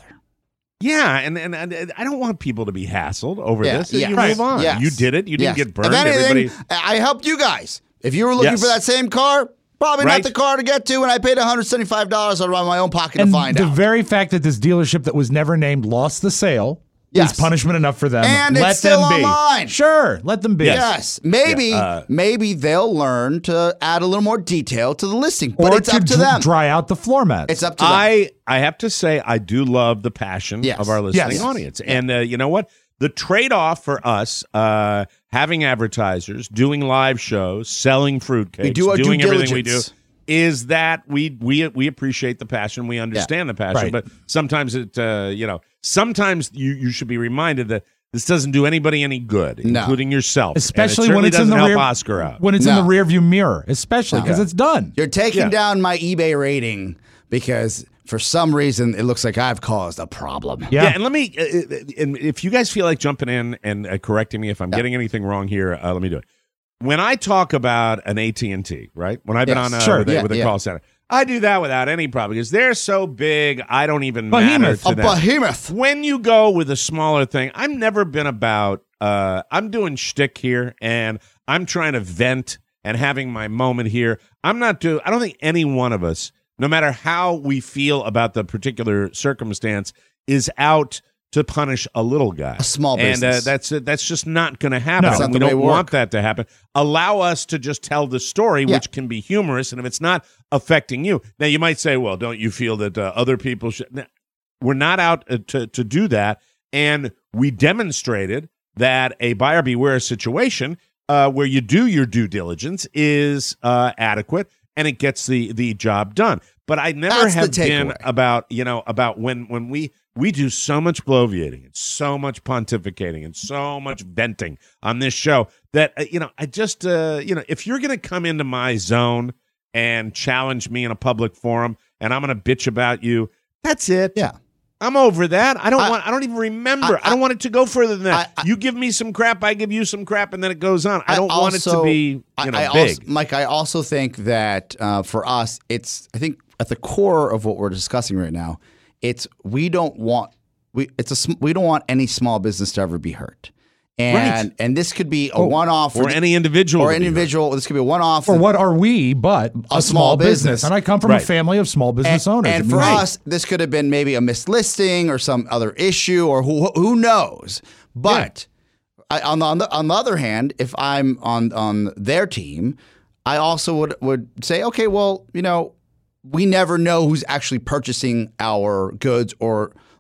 Yeah, and, and and I don't want people to be hassled over
Yeah,
this.
yeah.
You
Right.
move on.
Yes.
You did it. You didn't
Yes.
get burned.
If anything,
Everybody.
I helped you guys. If you were looking
Yes.
for that same car, probably
Right.
not the car to get to, and I paid one hundred seventy-five dollars out of my own pocket
and
to find
the
out.
very fact that this dealership that was never named lost the sale
Yes.
is punishment enough for them.
And
let
it's still
them be.
online.
Sure, let them be.
Yes, maybe
Yeah, uh,
maybe they'll learn to add a little more detail to the listing, but
Or
it's
to
up to
dr-
them.
dry out the floor mats.
It's up to them.
I I have to say I do love the passion
Yes.
of our listening
Yes.
audience, and uh, you know what? The trade off for us, uh, having advertisers, doing live shows, selling fruitcakes,
We do our due
doing everything we do,
diligence.
is that we we we appreciate the passion, we understand the passion,
Right.
but sometimes it uh, you know sometimes you you should be reminded that this doesn't do anybody any good,
No.
including yourself,
especially
and it
when it's in
certainly
the
doesn't
rear
help Oscar out.
when it's
No.
in the rear view mirror, especially because
No.
it's done.
You're taking
Yeah.
down my eBay rating because for some reason it looks like I've caused a problem.
Yeah.
Yeah, and let me, uh, uh, and if you guys feel like jumping in and uh, correcting me if I'm getting anything wrong here, uh, let me do it. When I talk about an A T and T, right? When I've been
Yes.
on uh,
Sure,
with, a-
yeah,
with a
yeah.
call center, I do that without any problem because they're so big, I don't even matter
Behemoth.
to
A
them.
behemoth.
When you go with a smaller thing, I've never been about, uh, I'm doing shtick here and I'm trying to vent and having my moment here. I'm not doing, I don't think any one of us, no matter how we feel about the particular circumstance, is out to punish a little guy.
A small
And uh,
business.
that's uh, that's just not going to happen.
No. It's
not
we
the way
don't
we
want
work.
that to happen. Allow us to just tell the story,
Yeah.
which can be humorous. And if it's not affecting you, now you might say, well, don't you feel that uh, other people should? No, we're not out uh, to, to do that. And we demonstrated that a buyer beware situation uh, where you do your due diligence is uh, adequate and it gets the, the job done. But I never
That's the
have been
takeaway.
about, you know, about when, when we, we do so much bloviating and so much pontificating and so much venting on this show that, uh, you know, I just, uh, you know, if you're going to come into my zone and challenge me in a public forum and I'm going to bitch about you, that's it.
Yeah.
I'm over that. I don't
I-
want. I don't even remember. I,
I-
don't want it to go further than that.
I- I-
you give me some crap, I give you some crap, and then it goes on. I don't want it to
also-
be, you know,
I, I
big.
Also, Mike, I also think that uh, for us, it's I think at the core of what we're discussing right now, it's we don't want we it's a sm- we don't want any small business to ever be hurt. And
Right.
and this could be a one-off for
or
the-
any individual,
or
to be
individual. This could be a one-off.
Or what are we but a,
A small business.
And I come from
Right.
a family of small business
and,
owners.
and
I mean,
for
right.
us, this could have been maybe a mislisting or some other issue, or who who knows. But I, on the on the on the other hand, if I'm on on their team, I also would would say, okay, well, you know, we never know who's actually purchasing our goods or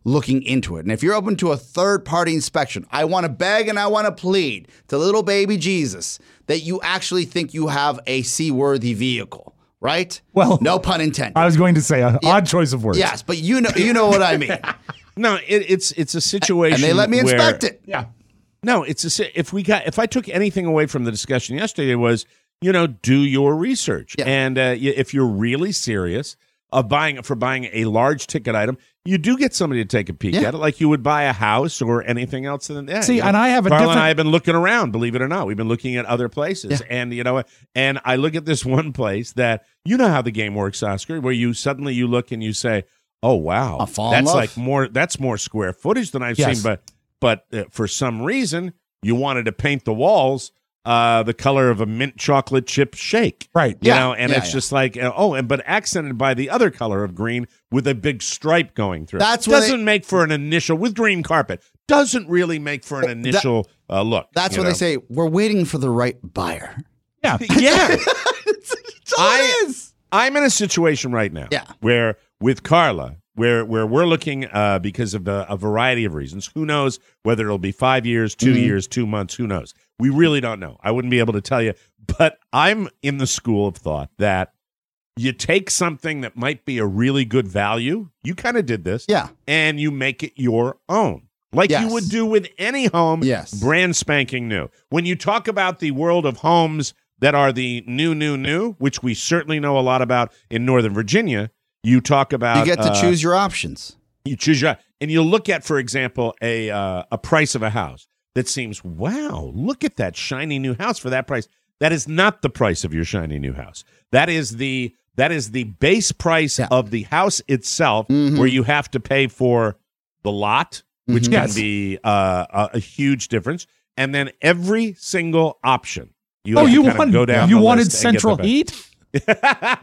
looking into it. And if you're open to a third-party inspection, I want to beg and I want to plead to little baby Jesus that you actually think you have a seaworthy vehicle, right?
Well,
no pun intended.
I was going to say an
Yeah.
odd choice of words.
Yes, but you know, you know what I mean.
No, it, it's it's a situation,
And they let me
where-
inspect it.
Yeah.
No, it's a si- if we got if I took anything away from the discussion yesterday was, you know, do your research,
Yeah.
and uh, y- if you're really serious of buying for buying a large ticket item, you do get somebody to take a peek
Yeah.
at it, like you would buy a house or anything else. In that.
See,
you know?
and I have a
Carl
different-
and I have been looking around. Believe it or not, we've been looking at other places,
Yeah.
and you know, and I look at this one place that you know how the game works, Oscar, where you suddenly you look and you say, "Oh wow,
I'll fall in
that's
love.
like more. That's more square footage than I've
Yes.
seen." But but uh, for some reason, you wanted to paint the walls uh, the color of a mint chocolate chip shake,
Right.
You
Yeah.
know, and
Yeah,
it's
yeah.
just like uh, oh, and but accented by the other color of green with a big stripe going through.
That's when
doesn't
they-
make for an initial with green carpet. Doesn't really make for an initial uh, look.
That's
you
when
know?
they say we're waiting for the right buyer.
Yeah.
Yeah.
That's all
I-
it is.
I'm in a situation right now
Yeah.
where with Carla, where where we're looking uh, because of a, a variety of reasons. Who knows whether it'll be five years, two
Mhm.
years, two months? Who knows? We really don't know. I wouldn't be able to tell you. But I'm in the school of thought that you take something that might be a really good value. You kind of did this,
Yeah.
and you make it your own. Like
Yes.
you would do with any home,
Yes.
brand spanking new. When you talk about the world of homes that are the new, new, new, which we certainly know a lot about in Northern Virginia, you talk about
You get to
uh,
choose your options.
You choose your, and you look at, for example, a uh, a price of a house that seems, wow, look at that shiny new house for that price. That is not the price of your shiny new house. That is the that is the base price
Yeah.
of the house itself,
Mhm.
where you have to pay for the lot, which
Mhm.
can
Yes.
be uh, a, a huge difference, and then every single option. You
Oh,
have to
you
kind of
wanted,
go down
you
the
wanted
list and get
central
the best.
heat?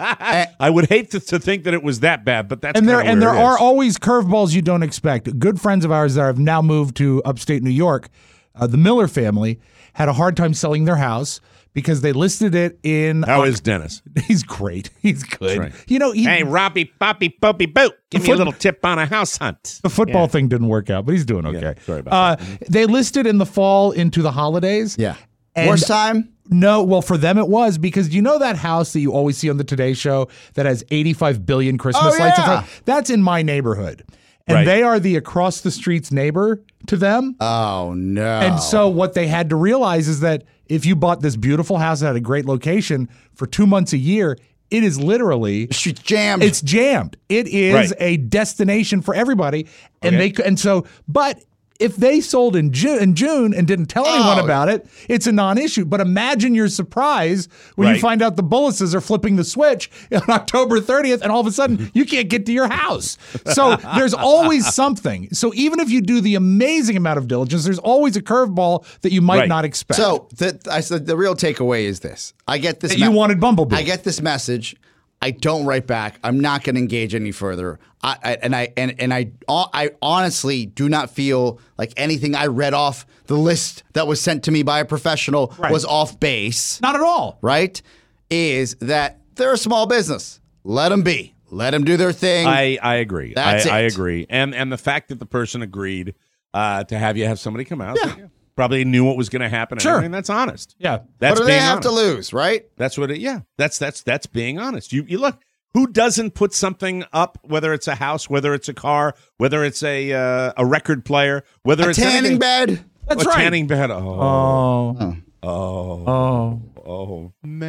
I would hate to, to think that it was that bad, but that's
and there
kinda
and there
where it
are
is.
always curveballs you don't expect. Good friends of ours that have now moved to upstate New York, uh, the Miller family, had a hard time selling their house because they listed it in.
How is Dennis?
He's great. He's good.
right.
You know, he,
Hey, Robbie, Poppy, Popey, Boot, give me
foot-
a little tip on a house hunt.
the football
Yeah.
thing didn't work out, but he's doing okay.
Yeah, sorry about
uh, They listed in the fall into the holidays.
Yeah.
And-
Worst time?
No, well, for them it was because you know that house that you always see on the Today Show that has eighty-five billion Christmas
Oh,
lights in
yeah.
front? That's in my neighborhood. And
Right.
they are the across the street's neighbor to them.
Oh no.
And so what they had to realize is that if you bought this beautiful house that had a great location for two months a year, it is literally
Street's jammed.
it's jammed. It is
Right.
a destination for everybody, and
Okay.
they and so but. If they sold in June, in June and didn't tell anyone
Oh.
about it, it's a non-issue. But imagine your surprise when you
Right.
find out the Bullises are flipping the switch on October thirtieth, and all of a sudden you can't get to your house. So there's always something. So even if you do the amazing amount of diligence, there's always a curveball that you might
Right.
not expect.
So the, I said the real takeaway is this: I get this.
That you wanted Bumblebee.
I get this message. I don't write back. I'm not going to engage any further. I, I and I and and I I honestly do not feel like anything I read off the list that was sent to me by a professional
Right.
was off base.
Not at all.
Right? Is that they're a small business? Let them be. Let them do their thing.
I, I agree.
That's
I, I
it.
agree. And and the fact that the person agreed uh, to have you have somebody come out,
Yeah.
so, yeah, probably knew what was going to happen. and
Sure.
everything, that's honest.
Yeah.
That's
what do they
being
have
honest.
to lose? Right?
That's what it. Yeah, that's that's that's being honest. You you look. Who doesn't put something up? Whether it's a house, whether it's a car, whether it's a uh, a record player, whether
A
it's
tanning
anything.
bed.
That's
a
right.
tanning bed. Oh,
Oh.
oh,
Oh.
oh,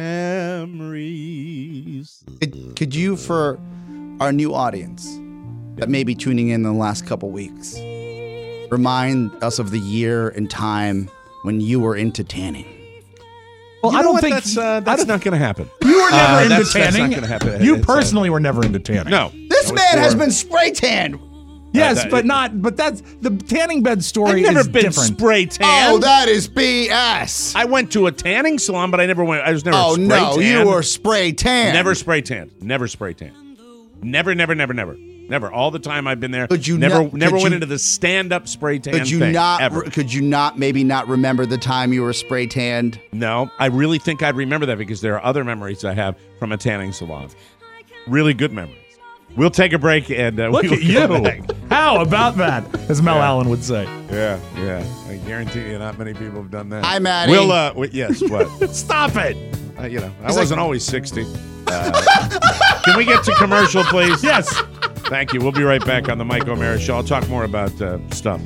memories.
Could, could you, for our new audience that may be tuning in in the last couple weeks, remind us of the year and time when you were into tanning?
Well,
You
I
know
don't
what?
think
that's uh, that's not going to happen.
you were never
Uh,
into
that's- that's
tanning.
not gonna happen.
You
It's, uh,
personally were never into tanning.
No,
This
That was
man has
for-
been spray tanned.
Yes,
that-
but not. But that's the tanning bed
I've
story.
never
is
been
different.
spray tan.
Oh, that is B S.
I went to a tanning salon, but I never went. I was never.
Oh
spray
no, you
tanned.
were spray tan.
Never spray tanned. Never spray tanned. Never, never, never, never, never. All the time I've been there.
Could you
never,
not-
never
could
went
you-
into the stand-up spray tan
Could you
thing,
not?
ever.
Could you not? Maybe not remember the time you were spray tanned.
No, I really think I'd remember that because there are other memories I have from a tanning salon. Really good memories. We'll take a break and uh,
Look
we will
at you.
come back.
How about that? As Mel
Yeah.
Allen would say.
Yeah, yeah. I guarantee you, not many people have done that.
Hi, Maddie.
We'll, uh, we, yes, what?
Stop it.
Uh, you know, I
He's
wasn't
like-
always sixty. Uh, can we get to commercial, please?
Yes.
Thank you. We'll be right back on the Mike O'Mara Show. I'll talk more about uh, stuff.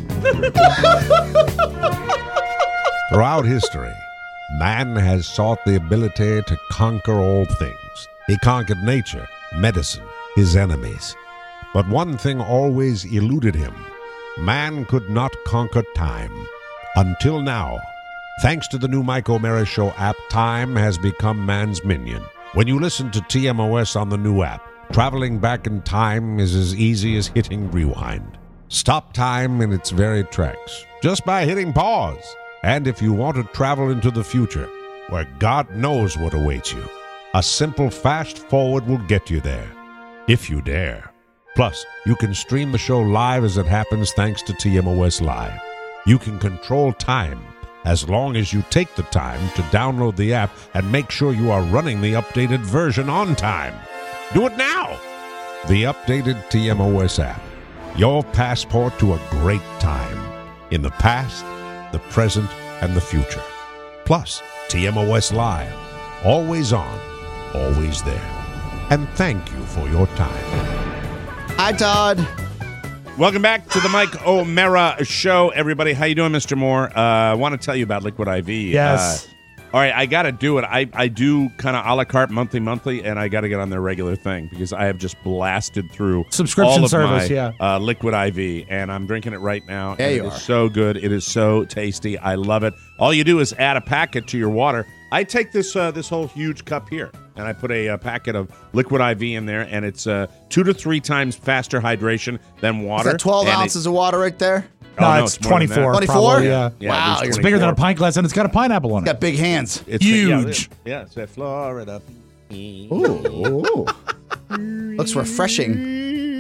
Throughout history, man has sought the ability to conquer all things. He conquered nature, medicine, his enemies. But one thing always eluded him. Man could not conquer time. Until now. Thanks to the new Mike O'Mara Show app, time has become man's minion. When you listen to T M O S on the new app, traveling back in time is as easy as hitting rewind. Stop time in its very tracks, just by hitting pause. And if you want to travel into the future, where God knows what awaits you, a simple fast forward will get you there, if you dare. Plus, you can stream the show live as it happens thanks to T M O S Live. You can control time as long as you take the time to download the app and make sure you are running the updated version on time. Do it now! The updated T M O S app. Your passport to a great time. In the past, the present, and the future. Plus, T M O S Live. Always on, always there. And thank you for your time.
Hi, Todd.
Welcome back to the Mike O'Mara Show, everybody. How you doing, Mister Moore? Uh, I want to tell you about Liquid I V.
Yes.
Uh, all right, I got to do it. I, I do kind of a la carte monthly, monthly, and I got to get on their regular thing because I have just blasted through
Subscription
all of
service,
my,
yeah.
uh, Liquid I V, and I'm drinking it right now.
Yeah,
and
you
it
are.
is so good. It is so tasty. I love it. All you do is add a packet to your water. I take this uh, this whole huge cup here, and I put a, a packet of Liquid I V in there, and it's uh, two to three times faster hydration than water.
Is that twelve
and it-
ounces of water right there?
Oh,
No,
no,
it's
it's more than that.
twenty-four.
twenty-four?
Probably, yeah.
Yeah,
Wow,
it is
It's bigger than a
twenty-four.
pint glass, and it's got a pineapple on it.
Got big hands.
It's
Huge.
Yeah, yeah, it's that Florida.
Ooh. Looks refreshing.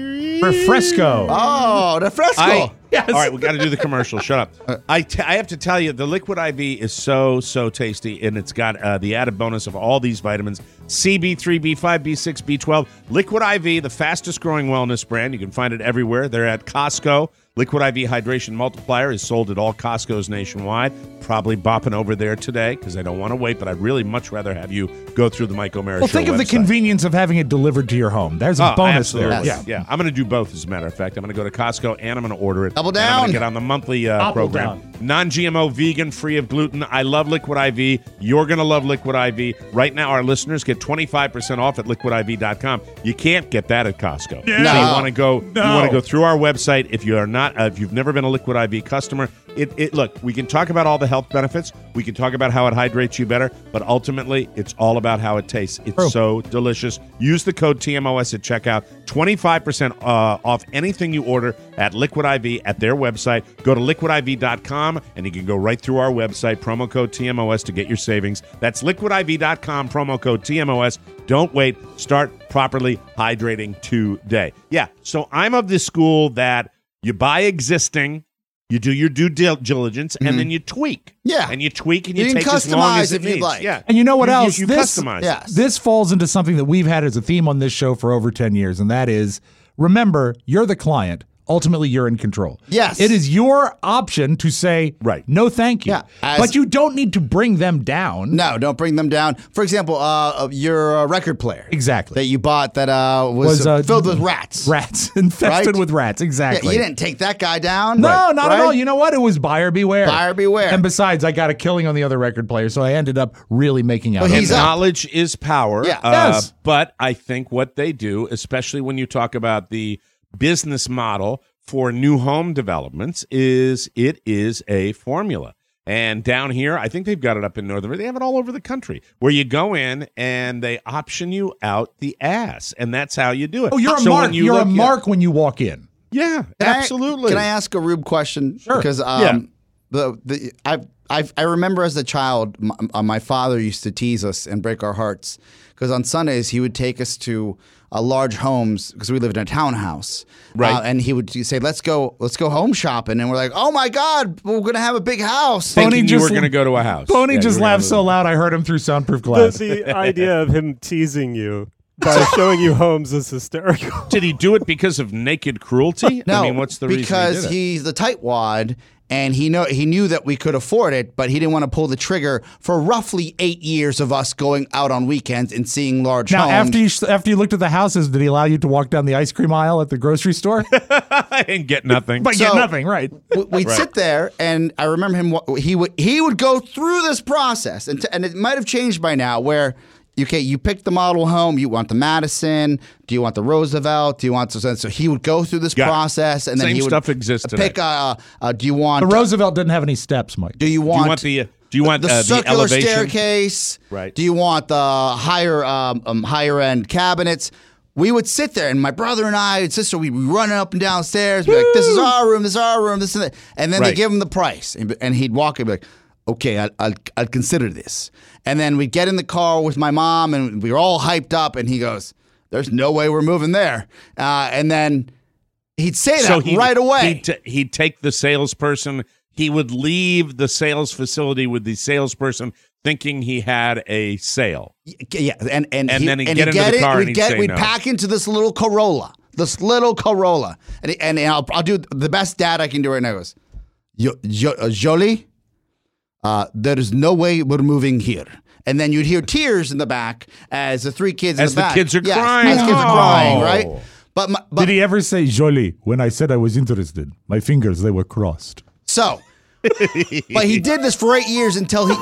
Refresco.
Oh, the fresco.
I,
Yes.
All right, we got to do the commercial. Shut up. I, t- I have to tell you, the Liquid I V is so, so tasty, and it's got uh, the added bonus of all these vitamins, C, B three, B five, B six, B twelve. Liquid I V, the fastest-growing wellness brand. You can find it everywhere. They're at Costco. Liquid I V Hydration Multiplier is sold at all Costco's nationwide. Probably bopping over there today because I don't want to wait, but I'd really much rather have you go through the Mike O'Mara
Well,
Show
think of the
website.
convenience of having it delivered to your home. There's a
Oh,
bonus there.
absolutely.
Yeah.
Yeah, I'm going to do both, as a matter of fact. I'm going to go to Costco, and I'm going to order it.
Double
And I'm going
down.
to get on the monthly uh,
Double
program.
down.
Non-G M O, vegan, free of gluten. I love Liquid I V. You're going to love Liquid I V. Right now, our listeners get twenty-five percent off at liquid I V dot com. You can't get that at Costco.
Yeah.
So
No.
you want to go
No.
you want to go through our website. If you are not uh, if you've never been a Liquid I V customer, it, it look, we can talk about all the health benefits. We can talk about how it hydrates you better, but ultimately, it's all about how it tastes. It's
True.
so delicious. Use the code T M O S at checkout. twenty-five percent uh, off anything you order at Liquid I V at their website. Go to liquid I V dot com, and you can go right through our website, promo code T M O S to get your savings. That's liquid I V dot com, promo code T M O S. Don't wait. Start properly hydrating today. Yeah, so I'm of the school that you buy existing, you do your due dil- diligence, and then you tweak.
Yeah.
And you tweak and you,
You can
take as long
customize
as it
if you'd
needs.
like.
Yeah.
And you know what
You- you-
else?
You,
this,
customize.
Yes.
This falls into something that we've had as a theme on this show for over ten years, and that is, remember, you're the client. Ultimately, you're in control.
Yes.
It is your option to say,
Right.
no, thank you.
Yeah. As-
But you don't need to bring them down.
No, don't bring them down. For example, uh, your uh, record player.
Exactly.
That you bought that uh, was,
Was, uh,
filled with rats.
Rats. Infested
Right?
with rats.
Yeah,
Exactly.
you didn't take that guy down.
No,
Right.
not
Right?
at all. You know what? It was buyer beware.
Buyer beware.
And besides, I got a killing on the other record player, so I ended up really making out.
Well,
on
he's
it.
up.
Knowledge is power.
Yeah.
Uh,
Yes.
But I think what they do, especially when you talk about the business model for new home developments, is it is a formula. And down here, I think they've got it up in Northern. They have it all over the country, where you go in and they option you out the ass, and that's how you do it.
Oh, you're a
So when
mark.
you
You're
look-
a mark when you walk in.
Yeah,
Can I-
absolutely.
can I ask a Rube question?
Sure.
Because um,
Yeah.
the the I I I remember as a child, my, uh, my father used to tease us and break our hearts because on Sundays he would take us to uh, large homes because we lived in a townhouse,
Right.
Uh, and he would say, "Let's go, let's go home shopping," and we're like, "Oh my God, we're gonna have a big house."
Thinking
Boney
you
just-
were going to go to a house.
Boney
Yeah,
just
you were
laughed
gonna-
so loud I heard him through soundproof
The,
glass.
the idea of him teasing you by showing you homes is hysterical.
Did he do it because of naked cruelty?
No,
I mean, what's the reason
because
he did it?
he's the tightwad, and he know he knew that we could afford it, but he didn't want to pull the trigger for roughly eight years of us going out on weekends and seeing large
Now,
homes.
after you after you looked at the houses, did he allow you to walk down the ice cream aisle at the grocery store?
and get nothing.
But
So-
get nothing, right?
W- We'd
Right.
sit there, and I remember him. wa- He would he would go through this process, and t- and it might have changed by now. Where okay, you pick the model home. You want the Madison? Do you want the Roosevelt? Do you want so? So he would go through this
Got it.
process, and then
Same
he would
stuff exists today.
pick. Uh, uh, do you want
The Roosevelt didn't have any steps, Mike.
Do you
Do
want?
you want the? Do you want
the
uh, the
circular
elevation?
staircase?
Right.
Do you want the higher um, um, higher end cabinets? We would sit there, and my brother and I and sister, we'd be running up and down stairs, be like, "This is our room. This is our room. This is it." And then they
Right.
give him the price, and, and he'd walk and be like, "Okay, I'll, I'll I'll consider this." And then we'd get in the car with my mom, and we were all hyped up, and he goes, "There's no way we're moving there." Uh, and then he'd say that
he'd-
right away.
He'd, t- he'd take the salesperson. He would leave the sales facility with the salesperson thinking he had a sale.
Yeah, and and,
And
he,
then he'd
and
get
he'd
into the
it,
car and
we'd
he'd
get,
say
we'd
no.
pack into this little Corolla, this little Corolla, and and, and I'll, I'll do the best dad I can do right now. He goes, "Jo- Jo- uh, Jolie, uh, there is no way we're moving here." And then you'd hear tears in the back as the three kids
As
in
the
the back.
kids are
Yes,
crying.
as kids are crying,
Oh.
right? But, my, but
Did he ever say, Jolie, when I said I was interested, my fingers, they were crossed?
so, but he did this for eight years until he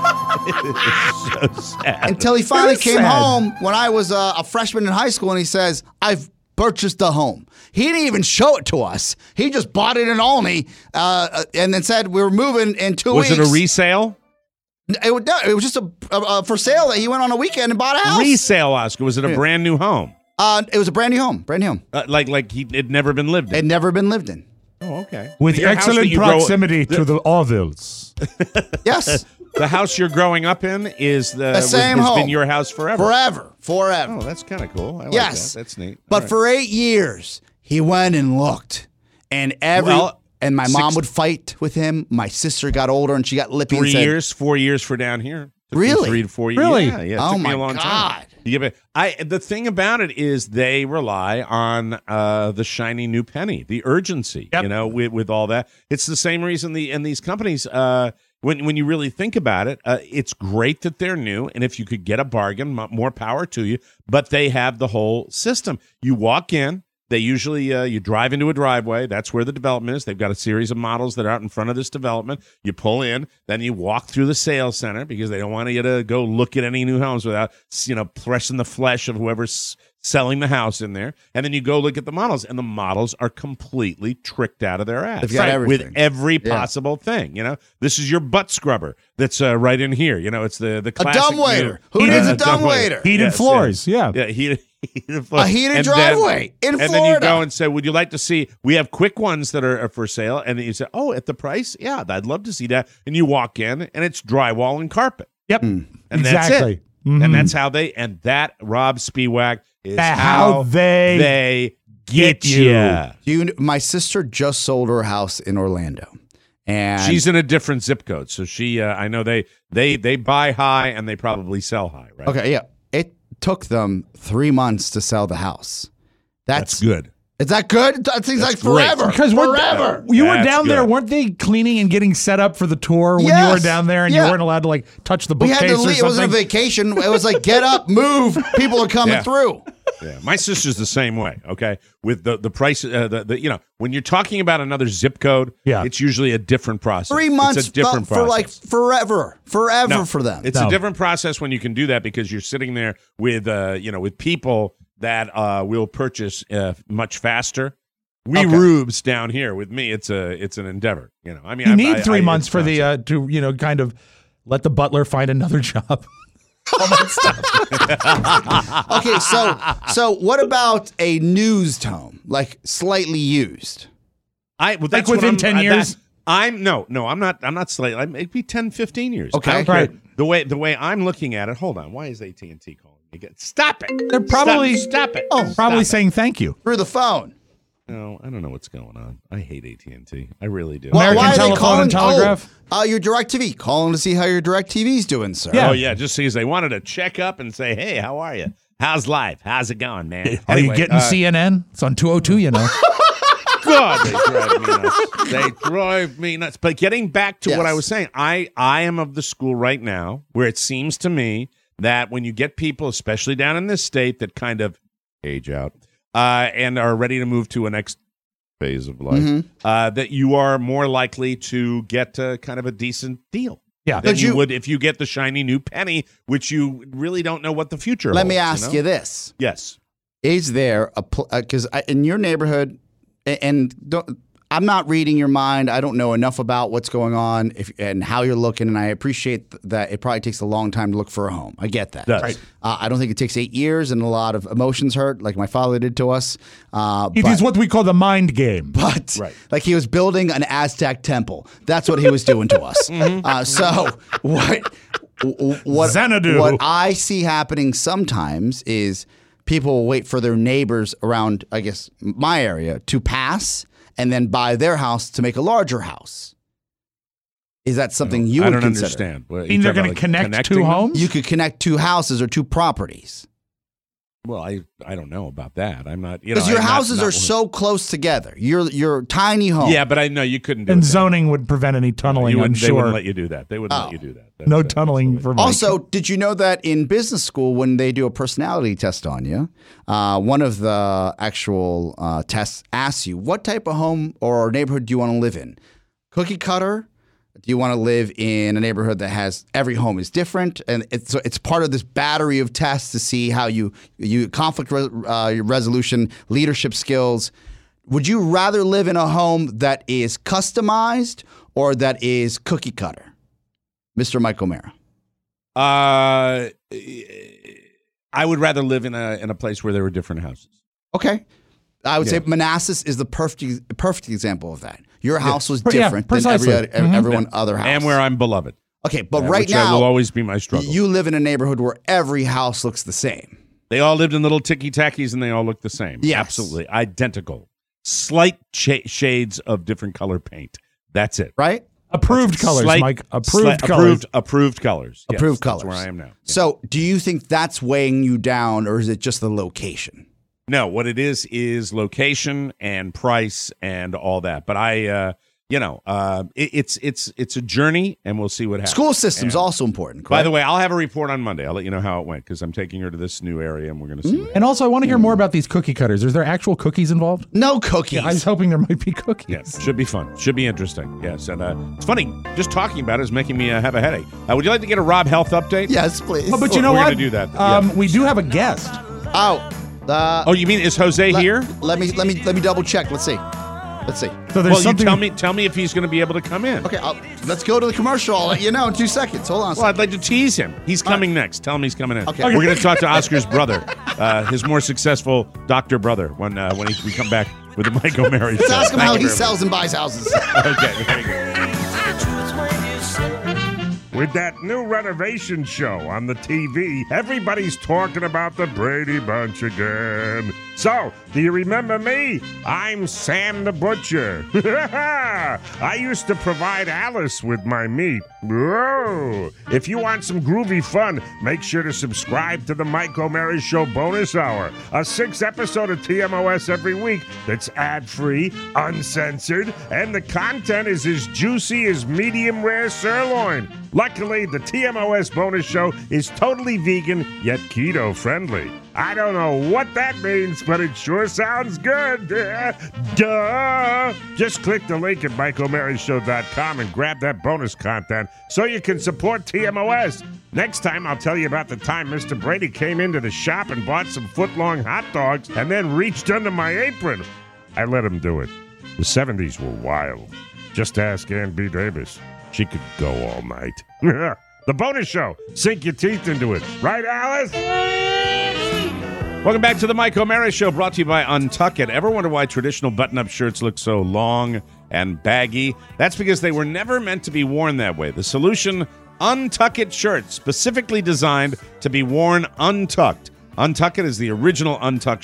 so sad.
until he finally
Very
came
sad.
home when I was a, a freshman in high school, and he says, "I've purchased a home." He didn't even show it to us. He just bought it in Olney, uh, and then said we were moving in two
Was
weeks.
it a resale?
It, was- no, it was just a, a, a for sale that he went on a weekend and bought a house.
Resale, Oscar. Was it a
Yeah.
brand new home?
Uh, it was a brand new home, brand new home.
Uh, like like he had never been lived in.
It never been lived in.
Oh, okay.
With
Your house that
excellent
you grow-
proximity to the Orvilles.
Yes,
The house you're growing up in is the,
the same
has
home.
been your house forever.
forever, forever.
Oh, that's kind of cool. I like
Yes.
that. That's neat.
But
All right.
for eight years, he went and looked, and every
Well,
and my
six-
mom would fight with him. My sister got older, and she got lippy. and
three
said,
years, four years for down here. Took me
Really?
Three to four years.
Really?
Yeah, yeah. It
Oh
took me
my
a long
God.
time. You give it. I. The thing about it is they rely on uh, the shiny new penny, the urgency.
Yep.
You know, with with all that, it's the same reason the and these companies. Uh, when when you really think about it, uh, it's great that they're new, and if you could get a bargain, m- more power to you. But they have the whole system. You walk in. They usually, uh, you drive into a driveway. That's where the development is. They've got a series of models that are out in front of this development. You pull in, then you walk through the sales center because they don't want you to go look at any new homes without, you know, pressing the flesh of whoever's selling the house in there. And then you go look at the models, and the models are completely tricked out of their ass.
They've got everything.
With every
Yeah.
possible thing. You know, this is your butt scrubber that's uh, right in here. You know, it's the, the
"A
classic.
dumbwaiter. Who
Yeah,
needs a dumbwaiter?
Heated
Yes,
floors, yeah.
Yeah, heated. heated floors.
A heated
And then-
driveway in
and then you
Florida."
go and say, "Would you like to see? We have quick ones that are, are for sale." And then you say, "Oh, at the price? Yeah, I'd love to see that." And you walk in, and it's drywall and carpet,
Yep.
and
exactly.
that's it.
Mhm.
And that's how they. And that Rob Spiewak is
That
how,
how they
they get,
get you.
you.
You, kn- my sister just sold her house in Orlando, and
She's in a different zip code, so she. Uh, I know they they they buy high and they probably sell high, right?
okay. Yeah, it took them three months to sell the house. That's,
That's good.
Is that good? That seems like
That's great.
forever.
Because we're,
forever.
you were
That's
down there,
good.
weren't they cleaning and getting set up for the tour when you were
Yes.
down there and
Yeah.
you weren't allowed to like touch the
We
bookcase
had to
or
leave. It wasn't a
something?
vacation. It was like, get up, move. People are coming
Yeah.
through.
Yeah, my sister's the same way. Okay, with the the price, uh, the, the you know, when you're talking about another zip code,
Yeah.
it's usually a different process.
Three
It's
months
a different
for, for like
process.
forever, forever
No,
for them.
It's
No.
a different process when you can do that because you're sitting there with uh, you know, with people that uh, will purchase uh, much faster. We
Okay.
rubes down here with me. It's a it's an endeavor. You know, I mean,
You
I-
need
I-
three
I-
months
it's
for the
constant.
uh, to you know kind of let the butler find another job. All that stuff.
Okay, so so what about a used home, like slightly used?
I well, that's what
within
I'm-
ten
I-
years?
that- I'm no, no, I'm not. I'm not slightly. It'd be ten, fifteen years.
Okay.
I don't care.
Right.
The way the way I'm looking at it. Hold on. Why is A T and T calling me again? Stop it.
They're probably
stop, stop it.
oh, probably
Stop
saying thank you.
Through the phone.
it. No, I don't know what's going on. I hate A T and T. I really do.
Well, American
why are they
Telephone
calling?
and Telegraph?
Oh, uh, your DirecTV. Calling to see how your DirecTV's doing, sir.
Yeah.
Oh yeah, just because they wanted to check up and say, "Hey, how are you? How's life? How's it going, man?
Are
Anyway,
you getting
uh,
C N N? It's on two oh two, you know.
God, they drive me nuts. They drive me nuts. But getting back to
Yes.
what I was saying, I, I am of the school right now where it seems to me that when you get people, especially down in this state, that kind of age out uh, and are ready to move to a next phase of life,
Mhm.
uh, that you are more likely to get uh, kind of a decent deal.
Yeah.
Than
But
you,
you-
would if you get the shiny new penny, which you really don't know what the future
Let
holds.
me ask
know?
you this.
Yes.
Is there a because in your neighborhood, a- and don't, I'm not reading your mind. I don't know enough about what's going on if, and how you're looking, and I appreciate th- that it probably takes a long time to look for a home. I get that.
Does. Right.
Uh, I don't think it takes eight years and a lot of emotions hurt, like my father did to us. Uh,
It
but,
is what we call the mind game.
but
Right.
like he was building an Aztec temple. That's what he was doing to us.
Mm-hmm.
uh, so what? w- What?
Xanadu.
What I see happening sometimes is people will wait for their neighbors around, I guess, my area to pass and then buy their house to make a larger house. Is that something you
I
would
don't
consider?
understand. What,
You mean they're going to connect two homes?
You could connect two houses or two properties.
Well, I, I don't know about that. I'm not, you know.
Because your
I'm not-
houses
not
are
one-
so close together. Your your tiny home.
Yeah, but I know you couldn't do
And
it. that
zoning would prevent any tunneling,
You
I'm
wouldn't- They
sure.
wouldn't let you do that. They wouldn't
Oh.
let you do that. That's,
no
uh,
tunneling for Mike.
Also, did you know that in business school, when they do a personality test on you, uh, one of the actual uh, tests asks you, what type of home or neighborhood do you want to live in? Cookie cutter? Do you want to live in a neighborhood that has every home is different? And it's, so it's part of this battery of tests to see how you, you conflict re- uh, resolution, leadership skills. Would you rather live in a home that is customized or that is cookie cutter? Mister Mike O'Mara.
Uh, I would rather live in a in a place where there were different houses.
Okay. I would
Yeah.
say Manassas is the perfect perfect example of that. Your house was
Yeah,
different than
precisely.
every other,
Mhm.
everyone other house.
And where I'm beloved.
okay, but
Yeah,
right
which
now
will always be my struggle.
you live in a neighborhood where every house looks the same.
They all lived in little ticky tackies, and they all look the same.
Yes.
Absolutely identical. Slight sh- shades of different color paint. That's it.
Right?
Approved colors,
Slight-
Mike. Approved
slight-
colors.
Approved. Approved colors. Yes,
Approved
that's
colors.
where I am now. Yeah.
So, do you think that's weighing you down, or is it just the location?
No, what it is is location and price and all that. But I, uh, you know, uh, it, it's it's it's a journey, and we'll see what happens.
School system's
And,
also important.
By
Correct?
the way, I'll have a report on Monday. I'll let you know how it went because I'm taking her to this new area, and we're going to see. what
And also, I want to hear more about these cookie cutters. Is there actual cookies involved?
no cookies.
Yeah, I was hoping there might be cookies.
Yes, should be fun. Should be interesting. Yes, and uh, it's funny. Just talking about it is making me uh, have a headache. Uh, would you like to get a Rob Health update?
Yes, please.
Oh, but you know
We're
what?
gonna do that.
Um,
Yeah.
We do have a guest.
Oh, uh,
Oh, you mean is Jose
let,
here?
Let me let me let me double check. Let's see. Let's see.
So there's
Well, you
something.
tell me. Tell me if he's going to be able to come in.
Okay, I'll, let's go to the commercial. I'll let you know in two seconds. Hold on. a
Well,
second.
I'd like to tease him. He's coming next. Tell him he's coming in.
Okay.
We're going to talk to Oscar's brother, uh, his more successful doctor brother, when uh, when he, we come back with the Mike O'Mara show.
Let's ask him
Thank
how
you
he
very
sells and buys houses.
much. Okay. Very good.
With that new renovation show on the T V, everybody's talking about the Brady Bunch again. So, do you remember me? I'm Sam the Butcher. I used to provide Alice with my meat. Whoa! If you want some groovy fun, make sure to subscribe to the Mike O'Mara Show Bonus Hour, a six-episode of T M O S every week that's ad-free, uncensored, and the content is as juicy as medium-rare sirloin. Luckily, the T M O S Bonus Show is totally vegan, yet keto-friendly. I don't know what that means, but it sure sounds good. Duh! Just click the link at Mike O'Mara Show dot com and grab that bonus content so you can support T M O S. Next time, I'll tell you about the time Mister Brady came into the shop and bought some foot-long hot dogs and then reached under my apron. I let him do it. The seventies were wild. Just ask Ann B. Davis. She could go all night. The bonus show. Sink your teeth into it. Right, Alice?
Welcome back to the Mike O'Mara Show, brought to you by Untuck It. Ever wonder why traditional button-up shirts look so long and baggy? That's because they were never meant to be worn that way. The solution, Untuck It shirts, specifically designed to be worn untucked. Untuck It is the original untucked shirt,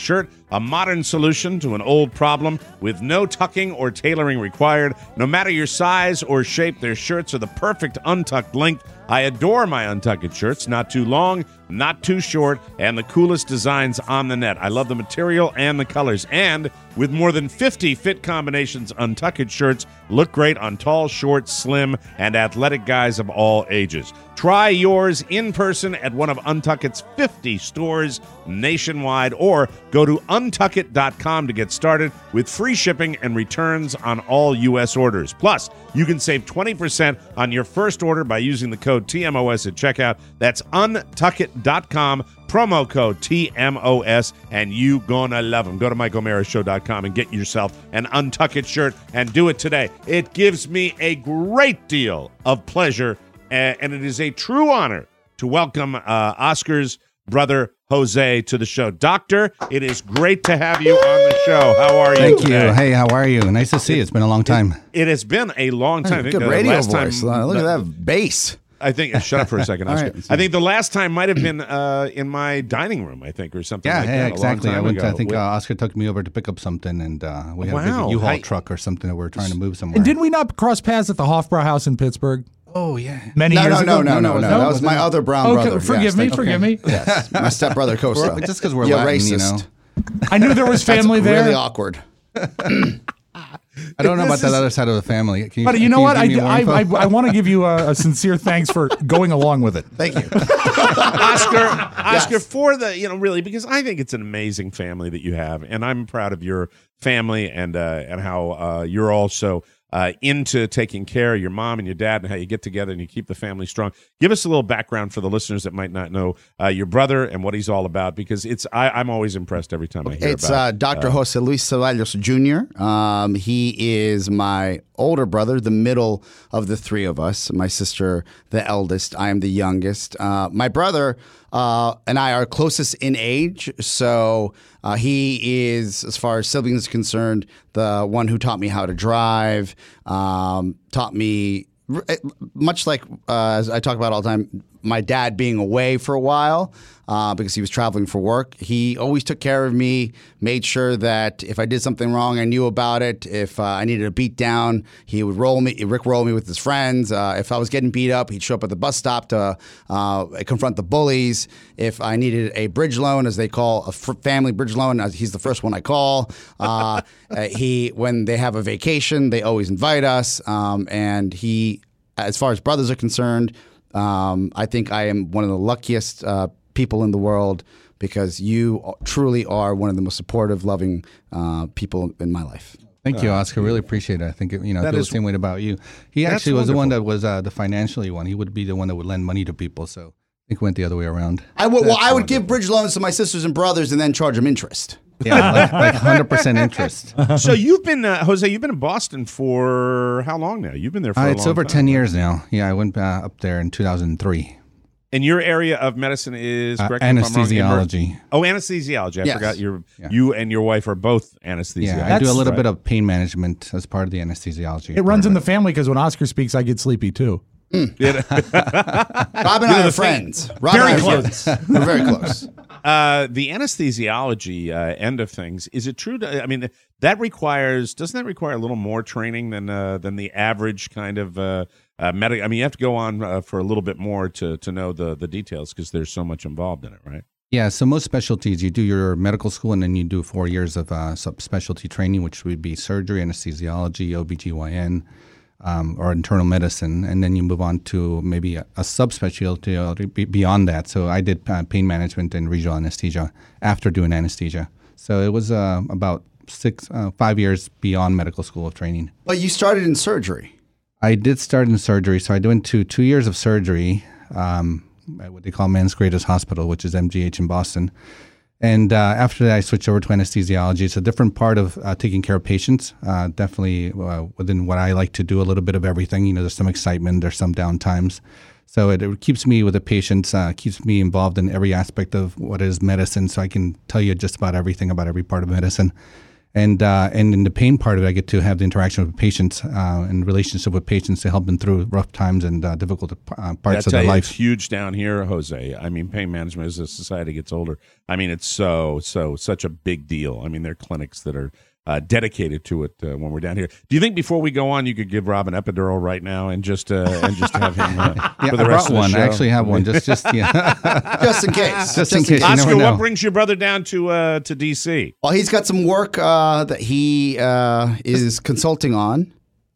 a modern solution to an old problem with no tucking or tailoring required. No matter your size or shape, their shirts are the perfect untucked length. I adore my untucked shirts. Not too long, not too short, and the coolest designs on the net. I love the material and the colors. And with more than fifty fit combinations, untucked shirts look great on tall, short, slim, and athletic guys of all ages. Try yours in person at one of Untucked's fifty stores nationwide, or go to untuckit dot com to get started with free shipping and returns on all U S orders. Plus, you can save twenty percent on your first order by using the code T M O S at checkout. That's untuckit dot com, promo code T M O S, and you gonna love them. Go to mike o'mara show dot com and get yourself an Untuckit shirt, and do it today. It gives me a great deal of pleasure, and it is a true honor to welcome uh, Oscar's brother, Jose, to the show. Doctor, it is great to have you on the show. How are you?
Thank
today?
you. Hey, how are you? Nice to see you. It's been a long time.
It, it has been a long time.
Hey, good
uh,
radio
last
voice.
Time,
Look at that bass.
I think, uh, shut up for a second, Oscar.
Right.
I think the last time might have been uh, in my dining room, I think, or something
Yeah,
like
yeah,
that.
exactly.
A long
I
time
went.
ago.
I think
With-
uh, Oscar took me over to pick up something, and uh, we had a
Wow.
big U-Haul
Hi.
truck or something that we were trying to move somewhere.
And didn't we not cross paths at the Hofbrau House in Pittsburgh?
Oh yeah,
many
no,
years
no,
ago.
No, no, no, no, no. That was my other brown
Oh,
brother.
forgive
Yes,
me,
thank you.
forgive me.
Yes, my stepbrother Costa.
We're- just 'cause we're
You're
Latin,
racist.
you know.
I knew there was family
That's
there.
Really awkward.
I don't know
This
about that
is-
other side of the family. Can you,
But you know
can
what? I,
give me more
I,
info?
I, I want to give you a, a sincere thanks for going along with it.
Thank you.
Oscar, Oscar,
Yes.
for the, you know, really, because I think it's an amazing family that you have, and I'm proud of your family and uh, and how uh, you're also uh, into taking care of your mom and your dad, and how you get together and you keep the family strong. Give us a little background for the listeners that might not know uh, your brother and what he's all about, because it's I, I'm always impressed every time I hear
It's
about
uh, Doctor
uh,
Jose Luis Ceballos Junior Um, he is my older brother, the middle of the three of us. My sister, the eldest. I am the youngest. Uh, my brother uh, and I are closest in age, so uh, he is, as far as siblings is concerned, the one who taught me how to drive, um, taught me, much like uh, as I talk about all the time, my dad being away for a while uh, because he was traveling for work. He always took care of me, made sure that if I did something wrong, I knew about it. If uh, I needed a beat down, he would roll me, Rick roll me with his friends. Uh, if I was getting beat up, he'd show up at the bus stop to uh, confront the bullies. If I needed a bridge loan, as they call a f- family bridge loan, uh, he's the first one I call. Uh, uh, he, when they have a vacation, they always invite us. Um, and he, as far as brothers are concerned, Um, I think I am one of the luckiest uh, people in the world, because you truly are one of the most supportive, loving uh, people in my life.
Thank you, Oscar. Really appreciate it. I think, you know, I
That
feel
is-
the same way about you. He
That's
actually was the one
wonderful.
that was uh, the financially one. He would be the one that would lend money to people. So I think it went the other way around.
I would, well,
That's
I would give
wonderful.
bridge loans to my sisters and brothers and then charge them interest.
Yeah, like, like one hundred percent interest.
So you've been, uh, Jose, you've been in Boston for how long now? You've been there for
Uh,
a
it's
long
over
time.
ten years now. Yeah, I went uh, up there in two thousand three.
And your area of medicine is,
Uh,
correct me if I'm wrong,
anesthesiology.
emer- Oh, anesthesiology. I
Yes.
forgot you're,
Yeah.
you and your wife are both anesthesiologists.
Yeah, I do a little
right?
bit of pain management as part of the anesthesiology.
It runs in the family because when Oscar speaks, I get sleepy too.
Rob and I are friends. Rob
Very
and I are
close.
friends. We're very close.
Uh, the anesthesiology uh, end of things, is it true? To, I mean, that requires, doesn't that require a little more training than uh, than the average kind of uh, uh, medic? I mean, you have to go on uh, for a little bit more to, to know the, the details, because there's so much involved in it, right?
Yeah, so most specialties, you do your medical school and then you do four years of uh, subspecialty training, which would be surgery, anesthesiology, O B G Y N, um, or internal medicine. And then you move on to maybe a, a subspecialty uh, be- beyond that. So I did uh, pain management and regional anesthesia after doing anesthesia. So it was uh, about six, uh, five years beyond medical school of training.
But you started in surgery.
I did start in surgery. So I went to two years of surgery um, at what they call Men's Greatest Hospital, which is M G H in Boston. And uh, after that, I switched over to anesthesiology. It's a different part of uh, taking care of patients. Uh, definitely uh, within what I like to do, a little bit of everything. You know, there's some excitement, there's some down times. So it, it keeps me with the patients, uh, keeps me involved in every aspect of what is medicine. So I can tell you just about everything about every part of medicine. And uh, and in the pain part of it, I get to have the interaction with patients uh, and relationship with patients to help them through rough times and uh, difficult uh, parts of their
you,
life.
It's huge down here, Jose. I mean, pain management as a society gets older. I mean, it's so so such a big deal. I mean, there are clinics that are uh, dedicated to it uh, when we're down here. Do you think before we go on, you could give Rob an epidural right now and just uh, and just have him uh,
yeah,
for the
I
rest
brought
of the
one.
show?
I actually have one. Just just yeah.
Just in case.
Just, just in case. You
Oscar,
never know.
what brings your brother down to uh, to D C?
Well, he's got some work uh, that he uh, is consulting on,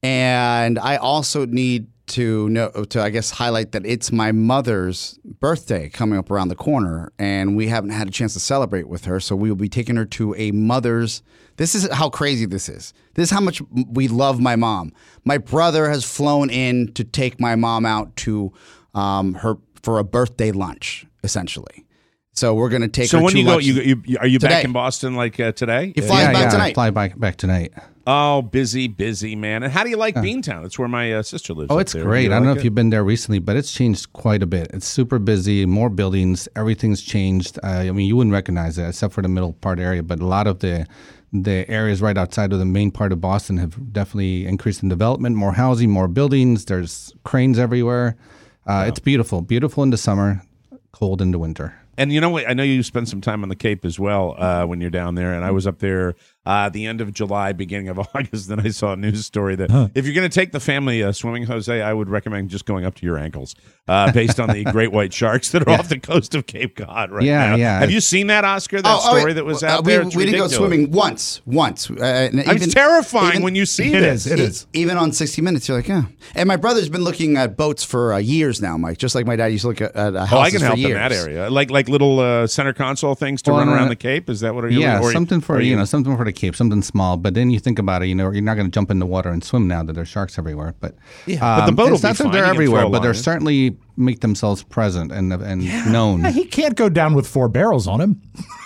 and I also need to know to I guess highlight that it's my mother's birthday coming up around the corner, and we haven't had a chance to celebrate with her, so we will be taking her to a mother's. This is how crazy this is. This is how much we love my mom. My brother has flown in to take my mom out to um, her for a birthday lunch, essentially. So we're going to take
So
her
when
to
you go,
lunch
you, you are you
today.
back in Boston like uh, today?
He flies
yeah,
back
yeah,
tonight.
I fly back back tonight.
Oh, busy, busy, man. And how do you like Beantown? It's where my uh, sister lives.
Oh,
up
it's
there.
great.
You
I don't know
like
if
it?
you've been there recently, but it's changed quite a bit. It's super busy, more buildings, everything's changed. Uh, I mean, you wouldn't recognize it except for the middle part area, but a lot of the the areas right outside of the main part of Boston have definitely increased in development, more housing, more buildings. There's cranes everywhere. Uh, It's beautiful. Beautiful in the summer, cold in the winter.
And you know what? I know you spend some time on the Cape as well uh, when you're down there. And I was up there uh, the end of July, beginning of August. Then I saw a news story that
Huh.
if you're going to take the family uh, swimming, Jose, I would recommend just going up to your ankles uh, based on the great white sharks that are off the coast of Cape Cod right
Yeah,
now.
yeah.
Have you seen that, Oscar? That
Oh, oh,
story
wait.
that was
Uh,
out
we,
there?
We
It's
didn't go
ridiculous.
swimming once. Once. Uh, and
I mean,
even-
it's terrifying
even-
when you see
It
this.
is. It is.
Even on sixty minutes, you're like, yeah. And my brother's been looking at boats for uh, years now, Mike. Just like my dad used to look at, at uh, houses
Oh, I can
for
help
years.
in that area, like like little uh, center console things to
Well,
run
no,
around
no.
the Cape. Is that what? Are you?
Yeah,
or-
something for
or
you know, something for the Cape, something small. But then you think about it, you know, you're not going to jump in the water and swim now that there's sharks everywhere. But
Yeah, but the boat will
it's
be
not that
fine.
they're
You can
everywhere,
throw a
but
line
they're
in.
certainly make themselves present and and known.
Yeah, he can't go down with four barrels on him.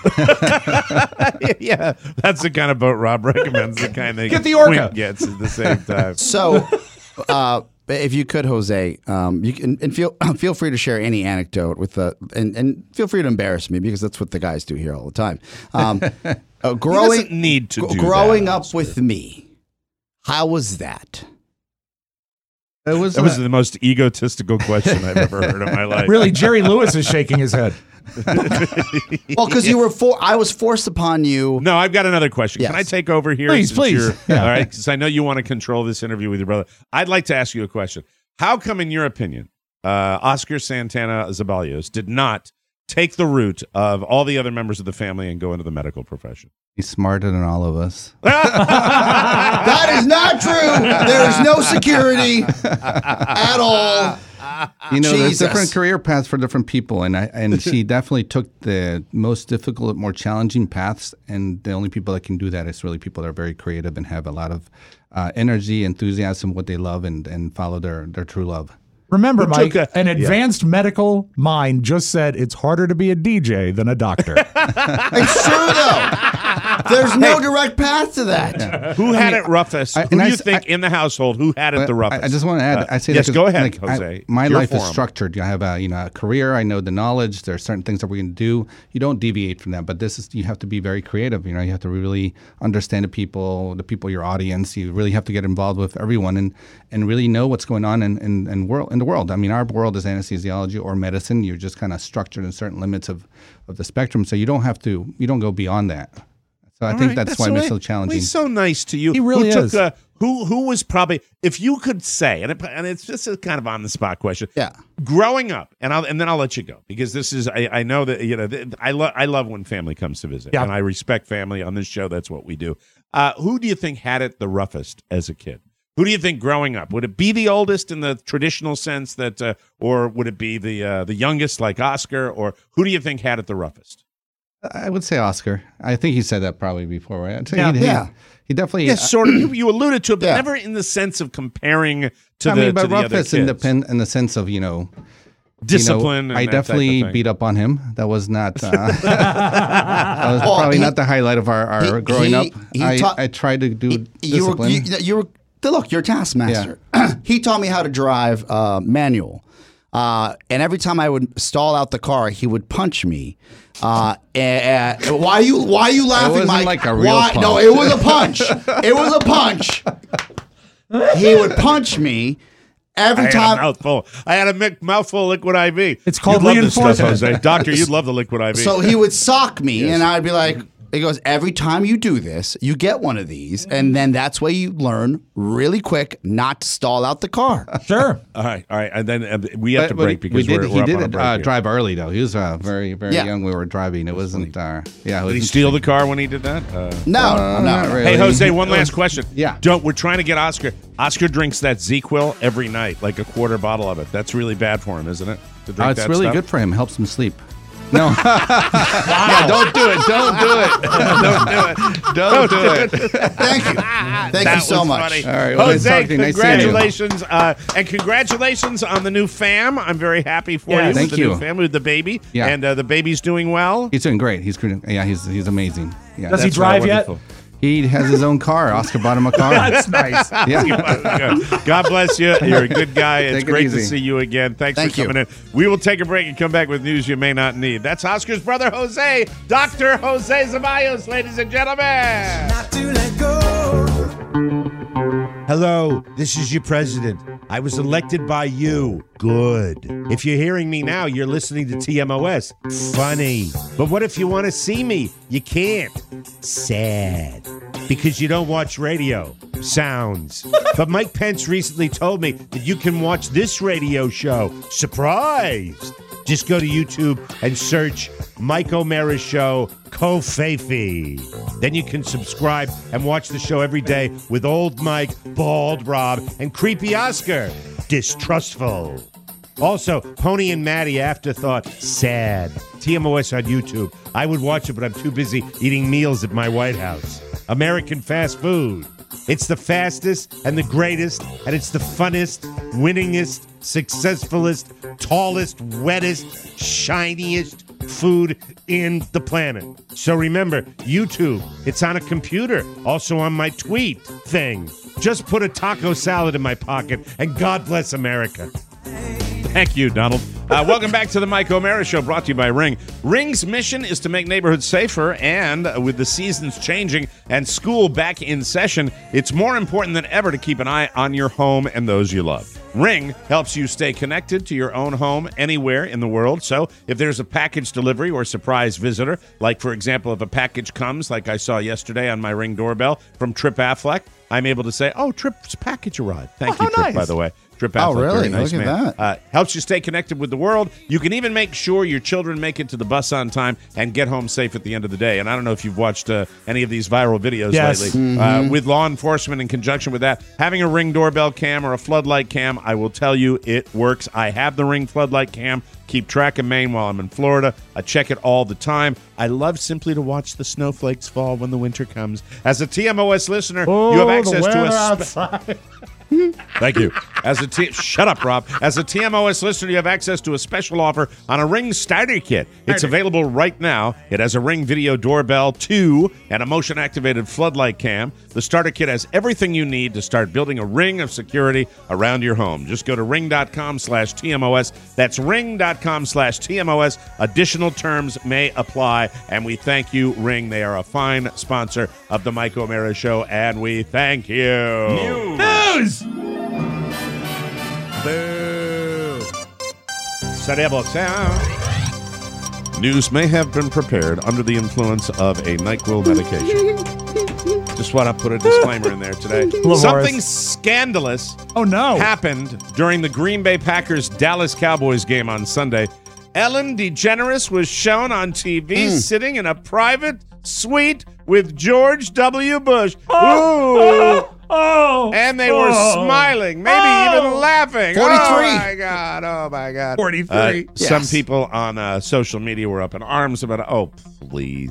yeah, that's the kind of boat Rob recommends. The kind that
Get the orca.
Quint gets at the same time.
So, uh, if you could, Jose, um, you can and feel feel free to share any anecdote with the and, and feel free to embarrass me because that's what the guys do here all the time. Um, uh, growing
doesn't need to
gr-
do
growing
that,
up with me, how was that?
It was
That was
uh,
the most egotistical question I've ever heard in my life.
Really, Jerry Lewis is shaking his head.
Well, because you were for I was forced upon you.
No, I've got another question.
Yes.
Can I take over here?
Please,
since
please.
you're-
Yeah.
All right, because I know you want to control this interview with your brother. I'd like to ask you a question. How come, in your opinion, uh, Oscar Santana Zaballos did not take the route of all the other members of the family and go into the medical profession?
he's smarter than all of us.
That is not true. There is no security at all.
You know, there's
Jesus.
different career paths for different people, and I and she definitely took the most difficult, more challenging paths. And the only people that can do that is really people that are very creative and have a lot of uh, energy, enthusiasm, what they love, and and follow their their true love.
Remember,
Who
Mike,
took a-
an
yeah.
advanced medical mind just said it's harder to be a D J than a doctor.
It's true though. There's no direct path to that.
Who had it roughest?
I-
who
and
do
I
you
s-
think in the household? Who had it the
But
roughest?
I, I just want to add.
Uh,
I say
yes.
that 'cause,
Go ahead,
like, I-
Jose.
my
Your
life is
forum.
structured. I have a you know a career. I know the knowledge. There are certain things that we're going to do. You don't deviate from that. But this is you have to be very creative. You know, you have to really understand the people, the people, your audience. You really have to get involved with everyone and and really know what's going on in in, in world in the world. I mean, our world is anesthesiology or medicine. You're just kind of structured in certain limits of of the spectrum. So you don't have to. You don't go beyond that. So I
All
think
right,
that's, why it's so
well,
challenging.
He's so nice to you.
He really
who took,
is.
Uh, who who was probably if you could say, and, it, and it's just a kind of on the spot question.
Yeah.
Growing up, and I'll and then I'll let you go because this is I, I know that you know th- I love I love when family comes to visit,
Yeah.
and I respect family on this show. That's what we do. Uh, who do you think had it the roughest as a kid? Who do you think growing up? Would it be the oldest in the traditional sense that, uh, or would it be the uh, the youngest like Oscar, or who do you think had it the roughest?
I would say Oscar. I think he said that probably before, right?
Yeah.
he, he-
Yeah.
He definitely.
Yes, sort of. You, you alluded to it, but
Yeah.
never in the sense of comparing to
I
the,
mean,
to
but
the other
roughest
kids.
in the pen, in the sense of you know
Discipline
You know,
and
I
that type of
definitely
thing.
beat up on him. That was not. Uh, that was probably
he-
not the highlight of our, our
he-
growing
he-
up.
he
I,
taught-
I tried to do
You were,
discipline.
you, you were look, you're a taskmaster. He taught me how to drive uh, manual, uh, and every time I would stall out the car, he would punch me. Uh, and, uh, why are you why are you laughing,
wasn't
Mike?
like a real
Why?
punch.
No, it was a punch. It was a punch. He would punch me every
I
time.
had a mouthful. I had a mi- mouthful of liquid I V.
It's called
You'd love this stuff,
reinforcement.
Jose. Doctor, you'd love the liquid I V.
So he would sock me,
Yes.
and I'd be like, he goes, every time you do this, you get one of these, and then that's where you learn really quick not to stall out the car.
Sure.
all right, all right, and then uh, we have to
But- but
break because
we did,
we're,
he
we're up
did
on a
it,
break
uh,
here.
drive early though. He was uh, very very
Yeah.
young. We were driving. It wasn't. Uh, yeah. It
Did
was
he steal the car when he did that? Uh,
No,
Uh,
no.
not really.
Hey, Jose, one
It was-
last question.
Yeah.
Don't we're trying to get Oscar. Oscar drinks that Z-Quil every night, like a quarter bottle of it. That's really bad for him, isn't it? To drink
Uh, it's
that
really
stuff?
good for him. Helps him sleep. No. Yeah, don't do it. Don't do it. Don't do it. Don't do it.
Thank you. Thank
That
you so
was
much.
funny.
All right, well, nice
Jose,
talking to you. Nice seeing you.
congratulations. Uh, and congratulations on the new fam. I'm very happy for
Yes.
you.
Thank
with the
you.
new family, with the baby.
Yeah.
And uh, the baby's doing well.
He's doing great. He's good. Yeah. He's he's amazing. Yeah.
Does he
That's
drive yet?
wonderful.
He has his own car. Oscar bought him a car.
That's nice.
Yeah.
God bless you. You're a good guy. It's
Take it
great to
easy.
see you again. Thanks
Thank
for
you.
coming in. We will take a break and come back with news you may not need. That's Oscar's brother, Jose, Doctor Jose Zavallos, ladies and gentlemen.
Not to let go.
Hello, this is your president. I was elected by you. Good. If you're hearing me now, you're listening to T M O S. Funny. But what if you want to see me? You can't. Sad. Because you don't watch radio. Sounds. But Mike Pence recently told me that you can watch this radio show. Surprised. Just go to YouTube and search Mike O'Mara Show Kofefi. Then you can subscribe and watch the show every day with Old Mike, Bald Rob, and Creepy Oscar. Distrustful. Also, Pony and Maddie Afterthought. Sad. T M O S on YouTube. I would watch it, but I'm too busy eating meals at my White House. American fast food. It's the fastest and the greatest, and it's the funnest, winningest, successfulest, tallest, wettest, shiniest food in the planet. So remember, YouTube, it's on a computer, also on my tweet thing. Just put a taco salad in my pocket, and God bless America.
Thank you, Donald. Uh, welcome back to the Mike O'Mara Show, brought to you by Ring. Ring's mission is to make neighborhoods safer, and uh, with the seasons changing and school back in session, it's more important than ever to keep an eye on your home and those you love. Ring helps you stay connected to your own home anywhere in the world. So if there's a package delivery or surprise visitor, like, for example, if a package comes, like I saw yesterday on my Ring doorbell from Trip Affleck, I'm able to say, oh, Trip's package arrived. Thank
Oh,
you, Trip,
nice.
by the way. Trip
Oh,
Affleck,
really?
very nice
Look at
man.
that.
Uh, helps you stay connected with the world. You can even make sure your children make it to the bus on time and get home safe at the end of the day. And I don't know if you've watched uh, any of these viral videos
Yes.
lately. Uh, with law enforcement in conjunction with that, having a Ring doorbell cam or a floodlight cam, I will tell you it works. I have the Ring floodlight cam. Keep track of Maine while I'm in Florida. I check it all the time. I love simply to watch the snowflakes fall when the winter comes. As a T M O S listener,
Oh,
you have
the
access to a
weather
spe-
outside.
Thank you. As a T- shut up, Rob. As a T M O S listener, you have access to a special offer on a Ring starter kit. It's available right now. It has a Ring video doorbell, two, and a motion-activated floodlight cam. The starter kit has everything you need to start building a ring of security around your home. Just go to ring.com slash TMOS. That's ring.com slash TMOS. Additional terms may apply, and we thank you, Ring. They are a fine sponsor of the Mike O'Mara Show, and we thank you.
News.
Boo. Cerebral sound. News may have been prepared under the influence of a NyQuil medication. Just want to put a disclaimer in there today.
Lavores.
Something scandalous
Oh no.
happened during the Green Bay Packers Dallas Cowboys game on Sunday. Ellen DeGeneres was shown on T V sitting in a private suite with George W. Bush. Ooh.
Oh.
And they were
oh.
smiling, maybe
Oh.
even laughing.
forty-three.
Oh, my God. Oh, my God.
forty-three.
Uh,
Yes.
Some people on uh, social media were up in arms about it. Oh, please.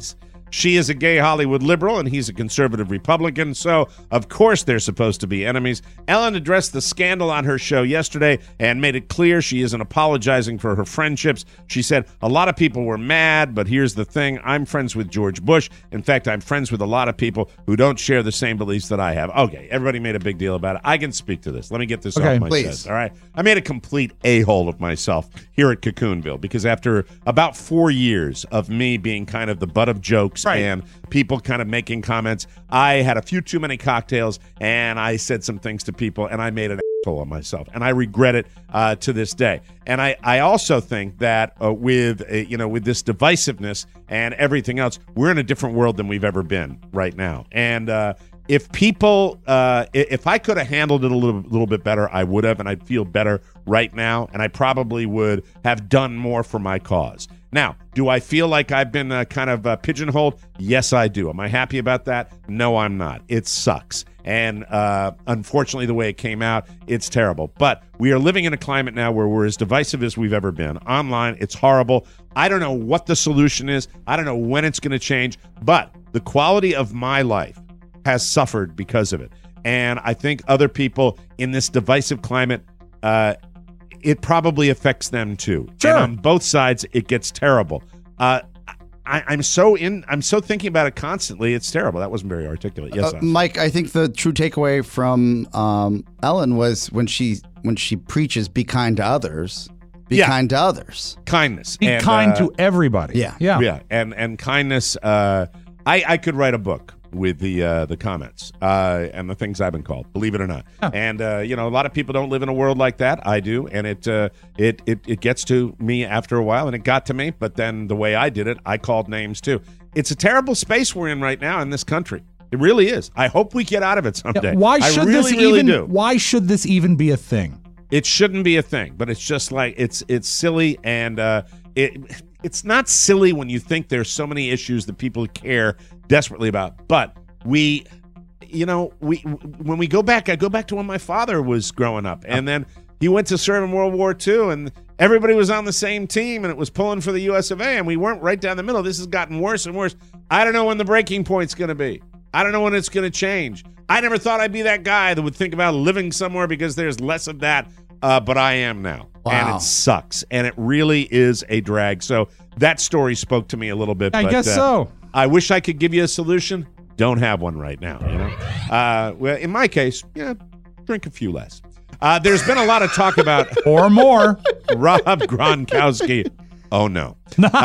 She is a gay Hollywood liberal, and he's a conservative Republican, so of course they're supposed to be enemies. Ellen addressed the scandal on her show yesterday and made it clear she isn't apologizing for her friendships. She said, a lot of people were mad, but here's the thing. I'm friends with George Bush. In fact, I'm friends with a lot of people who don't share the same beliefs that I have. Okay, everybody made a big deal about it. I can speak to this. Let me get this
Okay,
off my
please.
chest, all right? I made a complete a-hole of myself here at Cocoonville because after about four years of me being kind of the butt of jokes
Right.
and people kind of making comments, I had a few too many cocktails and I said some things to people and I made an asshole of myself, and I regret it uh, to this day. And I, I also think that uh, with uh, you know with this divisiveness and everything else, we're in a different world than we've ever been right now. And uh, if people, uh, if I could have handled it a little, little bit better, I would have, and I'd feel better right now, and I probably would have done more for my cause. Now, do I feel like I've been uh, kind of uh, pigeonholed? Yes, I do. Am I happy about that? No, I'm not. It sucks. And uh, unfortunately, the way it came out, it's terrible. But we are living in a climate now where we're as divisive as we've ever been. Online, it's horrible. I don't know what the solution is. I don't know when it's going to change. But the quality of my life has suffered because of it. And I think other people in this divisive climate, uh, it probably affects them too.
Sure.
And on both sides, it gets terrible. Uh, I, I'm so in. I'm so thinking about it constantly. It's terrible. That wasn't very articulate. Yes,
Uh,
Austin.
Mike, I think the true takeaway from um, Ellen was when she when she preaches, "Be kind to others." Be
Yeah.
kind to others.
Kindness.
Be
And,
kind
uh,
to everybody.
Yeah.
Yeah.
Yeah, and and kindness. Uh, I I could write a book with the uh, the comments uh, and the things I've been called. Believe it or not.
Oh.
And uh, you know, a lot of people don't live in a world like that. I do, and it uh, it it it gets to me after a while, and it got to me. But then the way I did it, I called names too. It's a terrible space we're in right now in this country. It really is. I hope we get out of it someday.
Yeah, why
I
should
really,
this
really
even?
do.
Why should this even be a thing?
It shouldn't be a thing, but it's just like it's it's silly, and uh, it it's not silly when you think there's so many issues that people care desperately about. But we, you know, we when we go back, I go back to when my father was growing up, and then he went to serve in World War Two, and everybody was on the same team, and it was pulling for the U S of A, and we weren't right down the middle. This has gotten worse and worse. I don't know when the breaking point's going to be. I don't know when it's going to change. I never thought I'd be that guy that would think about living somewhere because there's less of that, uh, but I am now.
Wow.
And it sucks, and it really is a drag. So that story spoke to me a little bit.
I
but,
guess
uh,
so.
I wish I could give you a solution. Don't have one right now, you know? Uh, well, in my case, yeah, drink a few less. Uh, there's been a lot of talk about
Or more.
Rob Gronkowski. Oh, no.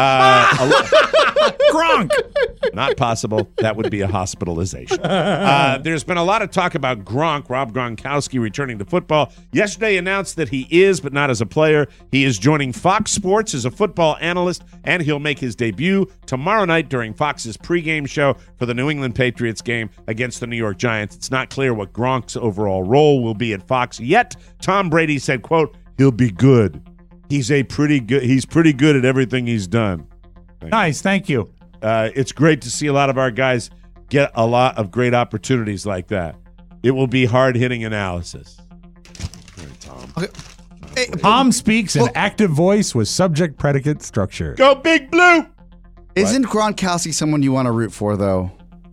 Uh,
Gronk.
Not possible. That would be a hospitalization. Uh, there's been a lot of talk about Gronk, Rob Gronkowski, returning to football. Yesterday announced that he is, but not as a player. He is joining Fox Sports as a football analyst, and he'll make his debut tomorrow night during Fox's pregame show for the New England Patriots game against the New York Giants. It's not clear what Gronk's overall role will be at Fox yet. Tom Brady said, quote, he'll be good. He's a pretty good. He's pretty good at everything he's done.
Nice. Thank you.
Uh, it's great to see a lot of our guys get a lot of great opportunities like that. It will be hard-hitting analysis. All right, Tom.
Hey,
Tom speaks in active voice with subject predicate structure.
Go Big Blue!
isn't Gronkowski someone you want to root for, though?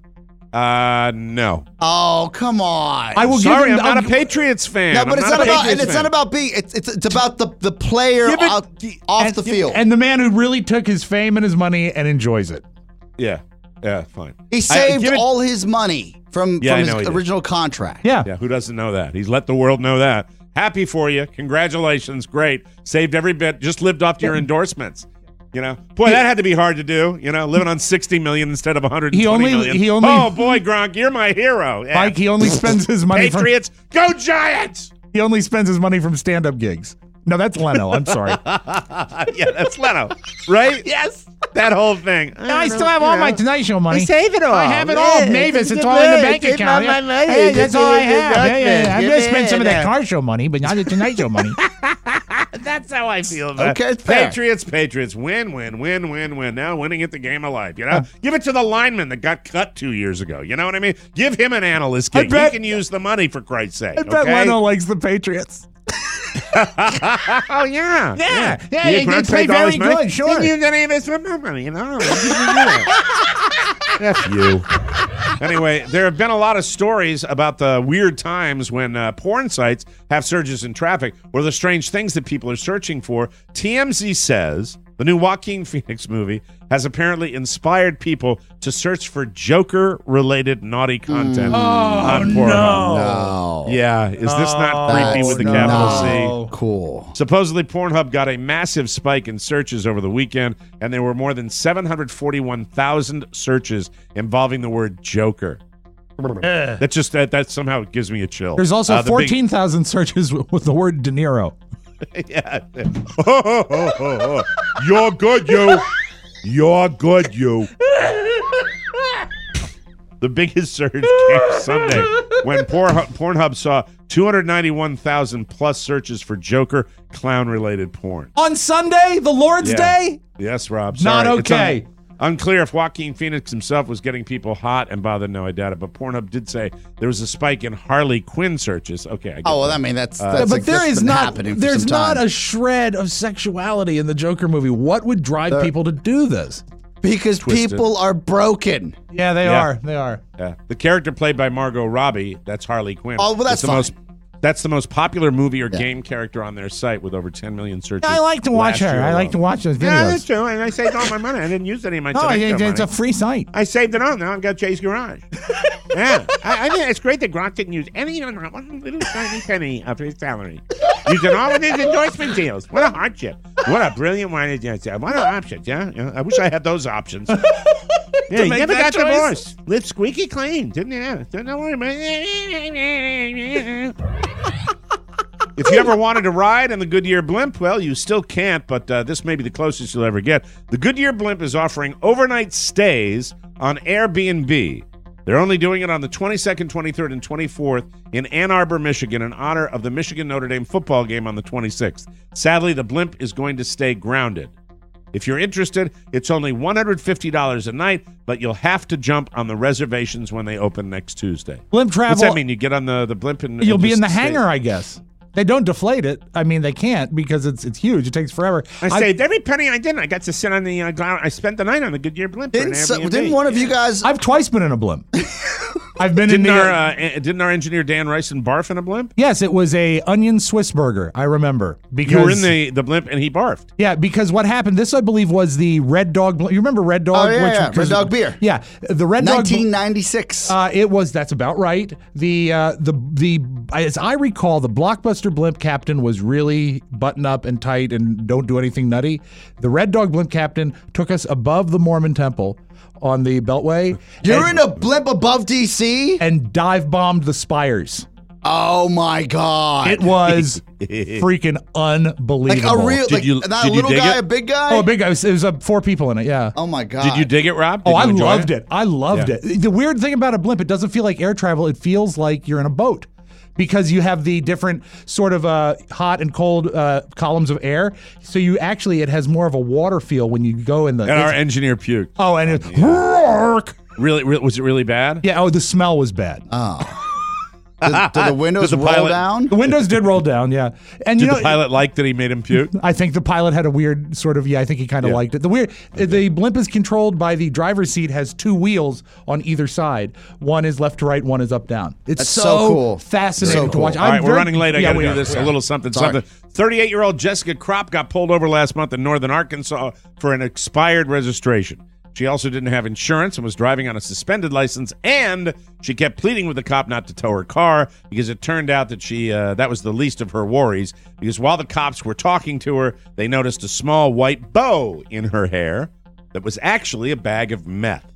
Uh, no.
Oh, come on!
I will
Sorry,
give him,
I'm not
I'll-
a Patriots fan.
No, but
I'm
it's
not
not
a
about.
Patriots
And it's
fan.
not about being. It's it's, it's about the the player
Give it-
out, off
and,
the field.
and the man who really took his fame and his money and enjoys it.
Yeah, yeah, fine.
he
I-
saved
give it-
all his money from
Yeah, I
from
know he
his
did.
original contract.
Yeah.
Yeah, who doesn't know that? He's let the world know that. Happy for you. Congratulations. Great. Saved every bit. Just lived off your endorsements. You know, boy, that had to be hard to do. You know, living on sixty million instead of one hundred twenty
He only-
million.
he only-
Oh boy, Gronk, you're my hero. Yeah.
Mike, he only spends his money from
Patriots, go Giants!
he only spends his money from stand-up gigs. No, that's Leno. I'm sorry.
Yeah, that's Leno, right?
Yes.
That whole thing.
I still have all my Tonight Show money.
I save it all.
I have it all.
Yeah,
Mavis,
it's
it's
good
all in the
money.
bank
It's
account.
my
Yeah.
money.
Hey, that's
It's
all I
in the
have. Yeah, yeah, yeah. I'm
document.
going to spend some of that
Yeah.
car show money, but not the Tonight Show money.
That's how I feel about
Okay,
it.
fair.
Patriots, Patriots, win, win, win, win, win. Now winning at the game of life. You know, give it to the lineman that got cut two years ago. You know what I mean? Give him an analyst gig.
bet-
he can use the money for Christ's sake.
I bet
okay?
Leno likes the Patriots.
Oh yeah,
Yeah, yeah,
You
they
Gronk
play
take all
very
his money?
good, sure.
Didn't use any of his for my money, you know. F you. Anyway, there have been a lot of stories about the weird times when uh, porn sites have surges in traffic or the strange things that people are searching for. T M Z says the new Joaquin Phoenix movie has apparently inspired people to search for Joker-related naughty content
Mm.
on
Oh,
Pornhub.
No.
Yeah, is this not
Oh,
creepy with the
no.
capital C?
Cool.
Supposedly, Pornhub got a massive spike in searches over the weekend, and there were more than seven hundred forty-one thousand searches involving the word Joker. That just that, that somehow gives me a chill.
There's also
Uh, the big-
fourteen thousand searches with, with the word De Niro.
yeah. You're good, you. You're good, you. The biggest surge came Sunday when Pornhub, Pornhub saw two hundred ninety-one thousand plus searches for Joker clown-related porn.
On Sunday, the Lord's
Yeah.
Day?
Yes, Rob.
Not
Sorry. It's
okay.
un- unclear if Joaquin Phoenix himself was getting people hot and bothered. No, I doubt it. But Pornhub did say there was a spike in Harley Quinn searches. Okay, I get
Oh, well,
that.
I mean, that's,
Uh,
that's
but
like,
there
that's
is
been
not
happening for
there's
some
not
time.
a shred of sexuality in the Joker movie. What would drive
There-
people to do this?
Because
Twisted.
people are broken.
Yeah, they
Yeah.
are. They are.
Yeah. The character played by Margot Robbie, that's Harley Quinn.
Oh, well, that's
It's the
fine.
most That's the most popular movie or
Yeah.
game character on their site with over ten million searches.
I like to watch
last
her.
year
I like
alone.
to watch those videos.
Yeah, that's true. And I saved all my money. I didn't use any of my
No,
Tobacco
it- it's
money.
a free site.
I saved it all. Now I've got Jay's Garage. Yeah. I, I think it's great that Gronk didn't use any one little tiny penny of his salary. Using all of his endorsement deals. What a hardship. What a brilliant one it is. What an option, yeah? Yeah, I wish I had those options. Yeah, you
make
never
that
got
choice?
divorced. Lived squeaky clean, didn't you? Don't worry about it. If you ever wanted to ride in the Goodyear Blimp, well, you still can't, but uh, this may be the closest you'll ever get. The Goodyear Blimp is offering overnight stays on Airbnb. They're only doing it on the twenty-second, twenty-third, and twenty-fourth in Ann Arbor, Michigan, in honor of the Michigan-Notre Dame football game on the twenty-sixth. Sadly, the Blimp is going to stay grounded. If you're interested, it's only one hundred fifty dollars a night, but you'll have to jump on the reservations when they open next Tuesday.
Blimp travel.
What's that mean? You get on the, the Blimp and
You'll
and
be in
just
the
stay-
hangar, I guess. They don't deflate it. I mean, they can't because it's it's huge. It takes forever.
I saved every penny I didn't. I got to sit on the uh, ground. I spent the night on the Goodyear Blimp. for an
Didn't, so,
Airbnb.
didn't one of you guys?
I've twice been in a blimp. I've been
Didn't
in the.
our uh, a- didn't our engineer Dan Ryson barf in a blimp?
yes, it was a onion Swiss burger. I remember because
You were in the, the blimp and he barfed.
Yeah, because what happened? This, I believe, was the Red Dog. Blimp. You remember Red Dog?
Oh, yeah, yeah,
because-
Red Dog beer.
Yeah, the Red Dog.
nineteen ninety-six.
Uh, it was. That's about right. The uh, the the as I recall, the Blockbuster Blimp captain was really button up and tight and don't do anything nutty. The Red Dog Blimp captain took us above the Mormon Temple on the Beltway.
You're
and,
in a blimp above D C?
and dive bombed the spires.
Oh, my God.
It was freaking unbelievable.
like a real,
Did
like,
you-
not
did
a
you
little
dig
guy,
it?
a big guy?
Oh, a big guy. It was, it was uh, four people in it. Yeah.
Oh, my God.
Did you dig it, Rob? Did
Oh, I
you enjoy
loved it? I loved
Yeah.
it. The weird thing about a blimp, it doesn't feel like air travel. It feels like you're in a boat because you have the different sort of uh, hot and cold uh, columns of air. So you actually, it has more of a water feel when you go in the.
And our
it's-
engineer puked.
oh, and it's.
Really, really? Was it really bad?
Yeah. Oh, the smell was bad.
Oh. Did, did the windows
Did the
roll
pilot-
down?
The windows did roll down. Yeah. And you
Did
know,
the pilot like that he made him puke?
I think the pilot had a weird sort of, yeah, I think he kind of
Yeah.
liked it. The weird, the blimp is controlled by the driver's seat, has two wheels on either side. One is left to right, one is up down. It's
That's
so,
so cool.
fascinating
So
to
cool.
watch.
All right,
I'm
we're
very-
running late. I
yeah,
got to
we
do
are.
this.
We
A
are.
little something,
Sorry.
something. thirty-eight-year-old Jessica Kropp got pulled over last month in northern Arkansas for an expired registration. She also didn't have insurance and was driving on a suspended license, and she kept pleading with the cop not to tow her car because it turned out that she uh, that was the least of her worries, because while the cops were talking to her, they noticed a small white bow in her hair that was actually a bag of meth.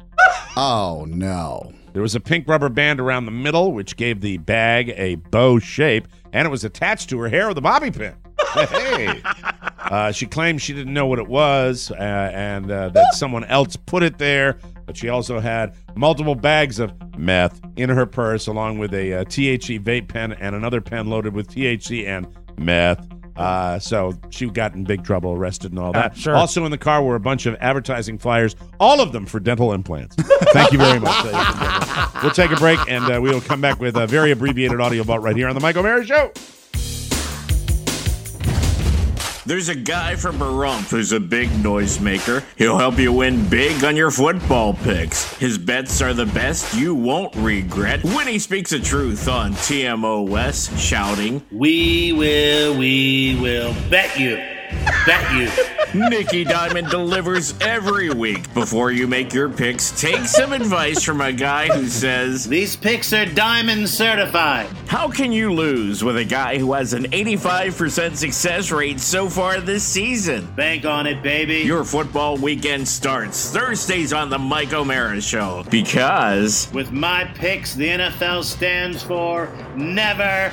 Oh, no.
There was a pink rubber band around the middle, which gave the bag a bow shape, and it was attached to her hair with a bobby pin. Hey. Uh, she claimed she didn't know what it was uh, and uh, that someone else put it there, but she also had multiple bags of meth in her purse, along with a uh, T H C vape pen and another pen loaded with T H C and meth. Uh, so she got in big trouble, arrested and all that.
Uh, sure.
Also in the car were a bunch of advertising flyers, all of them for dental implants. Thank you very much, ladies and gentlemen. We'll take a break, and uh, we will come back with a very abbreviated audio vault right here on the Mike O'Mara Show.
There's a guy from Pahrump who's a big noisemaker. He'll help you win big on your football picks. His bets are the best you won't regret when he speaks the truth on T M O S, shouting,
We will, we will bet you. Bet you.
Nicky Diamond delivers every week. Before you make your picks, take some advice from a guy who says,
These picks are diamond certified.
How can you lose with a guy who has an eighty-five percent success rate so far this season?
Bank on it, baby.
Your football weekend starts Thursdays on the Mike O'Mara Show. Because
with my picks, the N F L stands for never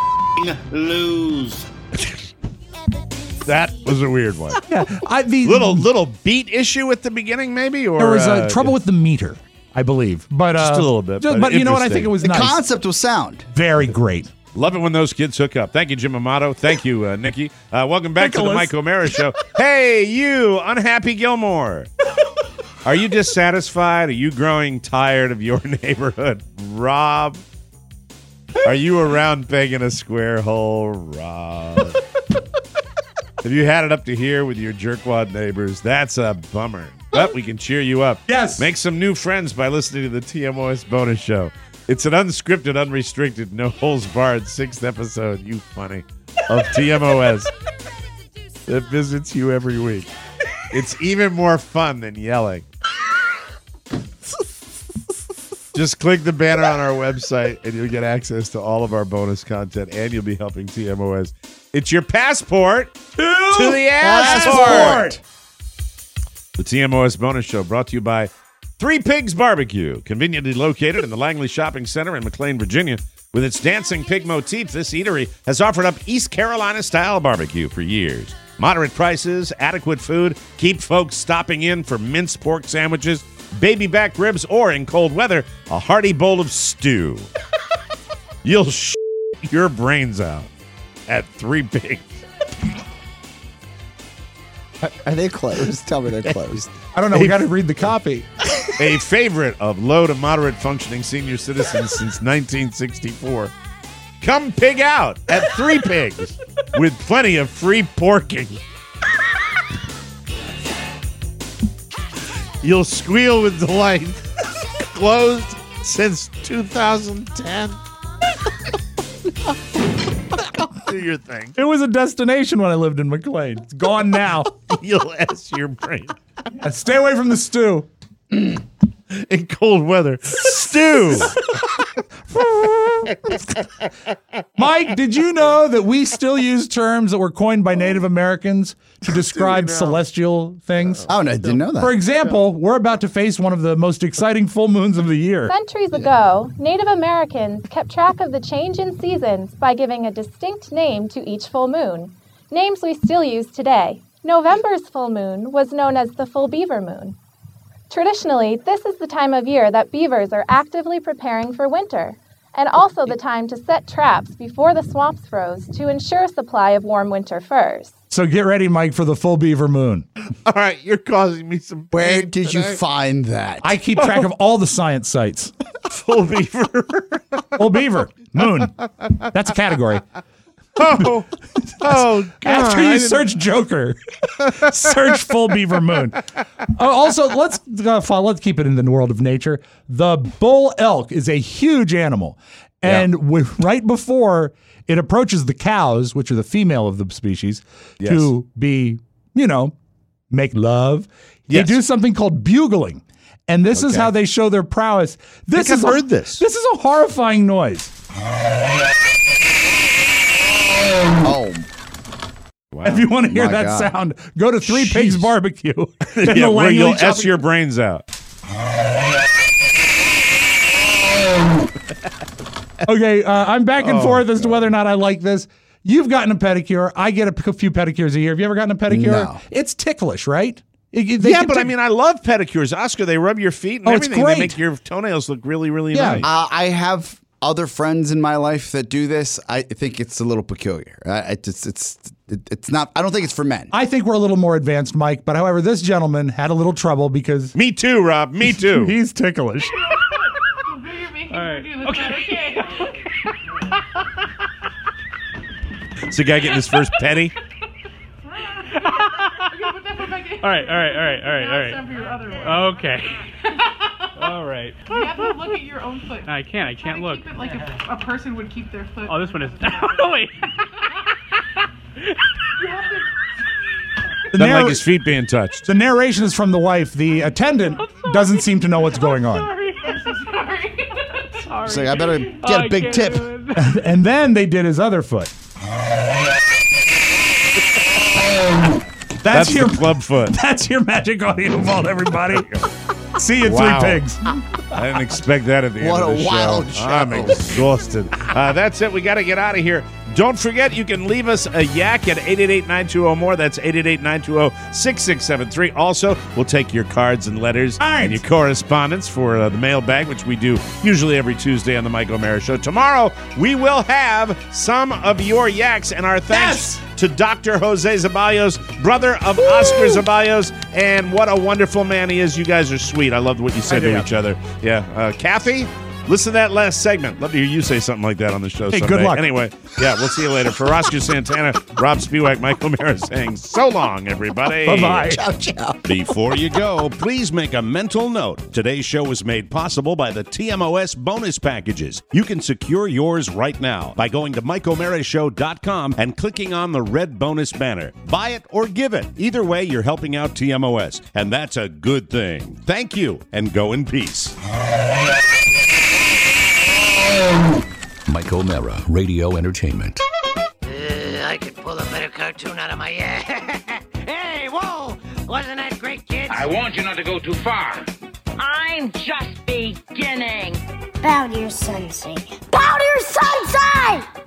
lose.
That was a weird one.
Yeah, I, the,
little little beat issue at the beginning, maybe, or
there was uh,
uh,
trouble with the meter, I believe, but uh,
just a little bit.
Just,
but
but you know what? I
interesting.
think it was
The
nice.
concept was sound.
Very great.
Love it when those kids hook up. Thank you, Jim Amato. Thank you, uh, Nikki. Uh, welcome back
Nicholas.
to the Mike O'Mara Show. Hey, you, unhappy Gilmore. Are you dissatisfied? Are you growing tired of your neighborhood? Rob, are you around pegging a square hole? Rob. Have you had it up to here with your jerkwad neighbors? That's a bummer. But we can cheer you up.
Yes.
Make some new friends by listening to the T M O S bonus show. It's an unscripted, unrestricted, no holds barred sixth episode, you funny, of T M O S that visits you every week. It's even more fun than yelling. Just click the banner on our website and you'll get access to all of our bonus content and you'll be helping T M O S. It's your passport to, to the passport. The T M O S bonus show brought to you by Three Pigs Barbecue, conveniently located in the Langley Shopping Center in McLean, Virginia. With its dancing pig motif, this eatery has offered up East Carolina-style barbecue for years. Moderate prices, adequate food, keep folks stopping in for minced pork sandwiches, baby back ribs, or in cold weather, a hearty bowl of stew. You'll sh- your brains out at Three Pigs.
Are they closed? Tell me they're closed.
I don't know. We got to read the copy.
A favorite of low to moderate functioning senior citizens since nineteen sixty-four. Come pig out at Three Pigs with plenty of free porking. You'll squeal with delight. Closed since two thousand ten. Do your thing.
It was a destination when I lived in McLean. It's gone now.
You'll S your brain.
Uh, Stay away from the stew.
In cold weather. Stew.
Mike, did you know that we still use terms that were coined by Native Americans to describe celestial things?
Oh, no, I didn't know that.
For example, we're about to face one of the most exciting full moons of the year.
Centuries ago, Native Americans kept track of the change in seasons by giving a distinct name to each full moon. Names we still use today. November's full moon was known as the full beaver moon. Traditionally, this is the time of year that beavers are actively preparing for winter, and also the time to set traps before the swamps froze to ensure a supply of warm winter furs.
So get ready, Mike, for the full beaver moon.
All right, you're causing me some.
Where
pain
did
today.
you find that?
I keep track of all the science sites.
Full beaver.
Full beaver moon. That's a category.
Oh, oh God.
After
I
you
didn't-
search Joker, search full beaver moon. Uh, also, let's uh, follow, let's keep it in the world of nature. The bull elk is a huge animal, and
Yeah.
we, right before it approaches the cows, which are the female of the species,
Yes.
to be, you know, make love,
Yes.
they do something called bugling. And this is
Okay.
how they show their prowess. This
think
is
I've
a-
heard this.
This is a horrifying noise.
Oh,
Wow.
If you want to hear
My
that
God.
sound, go to Three Pigs
Jeez.
Barbecue. in
Yeah,
the
where
Langley
you'll S
Shopping-
your brains out.
Okay, uh, I'm back and
Oh,
forth as to whether or not I like this. You've gotten a pedicure. I get a p- few pedicures a year. Have you ever gotten a pedicure?
No.
It's ticklish, right? It- it- they
Yeah,
can
but I
tick-
mean, I love pedicures. Oscar, they rub your feet and
Oh, it's
everything.
great.
They make your toenails look really, really
Yeah.
nice.
Uh, I have other friends in my life that do this. I think it's a little peculiar. I, I just, it's it, it's not. I don't think it's for men.
I think we're a little more advanced, Mike. But however, this gentleman had a little trouble because
Me too, Rob. Me too.
he's ticklish.
It's the guy getting his first penny.
All right, all right, all right, all right, all right.
Now it's time for your other one.
Okay. All right.
You have to look at your own foot.
I can't. I
Try
can't
to
look.
Keep it like a, a person would keep their foot.
Oh, this one is. Oh, wait.
You have to.
The
Doesn't
narr-
like his feet being touched.
The narration is from the wife. The attendant doesn't seem to know what's going on.
Sorry. I'm so sorry. sorry.
Say, I better get a big tip.
And then they did his other foot. That's,
That's
your
the club foot.
That's your Magic Audio Vault, everybody. See you,
Wow.
Three Pigs.
I didn't expect that at the
What
end of
a
the
wild
show. I'm
show.
exhausted. Uh, that's it. We got to get out of here. Don't forget, you can leave us a yak at eight eight eight, nine two zero, more. That's eight eight eight, nine two zero, six six seven three. Also, we'll take your cards and letters
All right.
and your correspondence for uh, the mailbag, which we do usually every Tuesday on the Mike O'Mara Show. Tomorrow, we will have some of your yaks, and our thanks
Yes.
to Doctor Jose Zaballos, brother of Oscar Zaballos, and what a wonderful man he is. You guys are sweet. I loved what you said
I
to
did.
each other. Yeah. Uh, Kathy, listen to that last segment. Love to hear you say something like that on the show
Hey,
someday.
good luck.
Anyway, yeah, we'll see you later. For Oscar Santana, Rob Spiewak, Mike O'Mara saying so long, everybody.
Bye-bye.
Ciao, ciao.
Before you go, please make a mental note. Today's show was made possible by the T M O S bonus packages. You can secure yours right now by going to Mike O'Mara Show dot com and clicking on the red bonus banner. Buy it or give it. Either way, you're helping out T M O S, and that's a good thing. Thank you, and go in peace.
Mike O'Mara, Radio Entertainment.
Uh, I could pull a better cartoon out of my ass. Hey, whoa! Wasn't that great, kids?
I warned you not to go too far.
I'm just beginning.
Bow to your sensei. Bow to your sensei!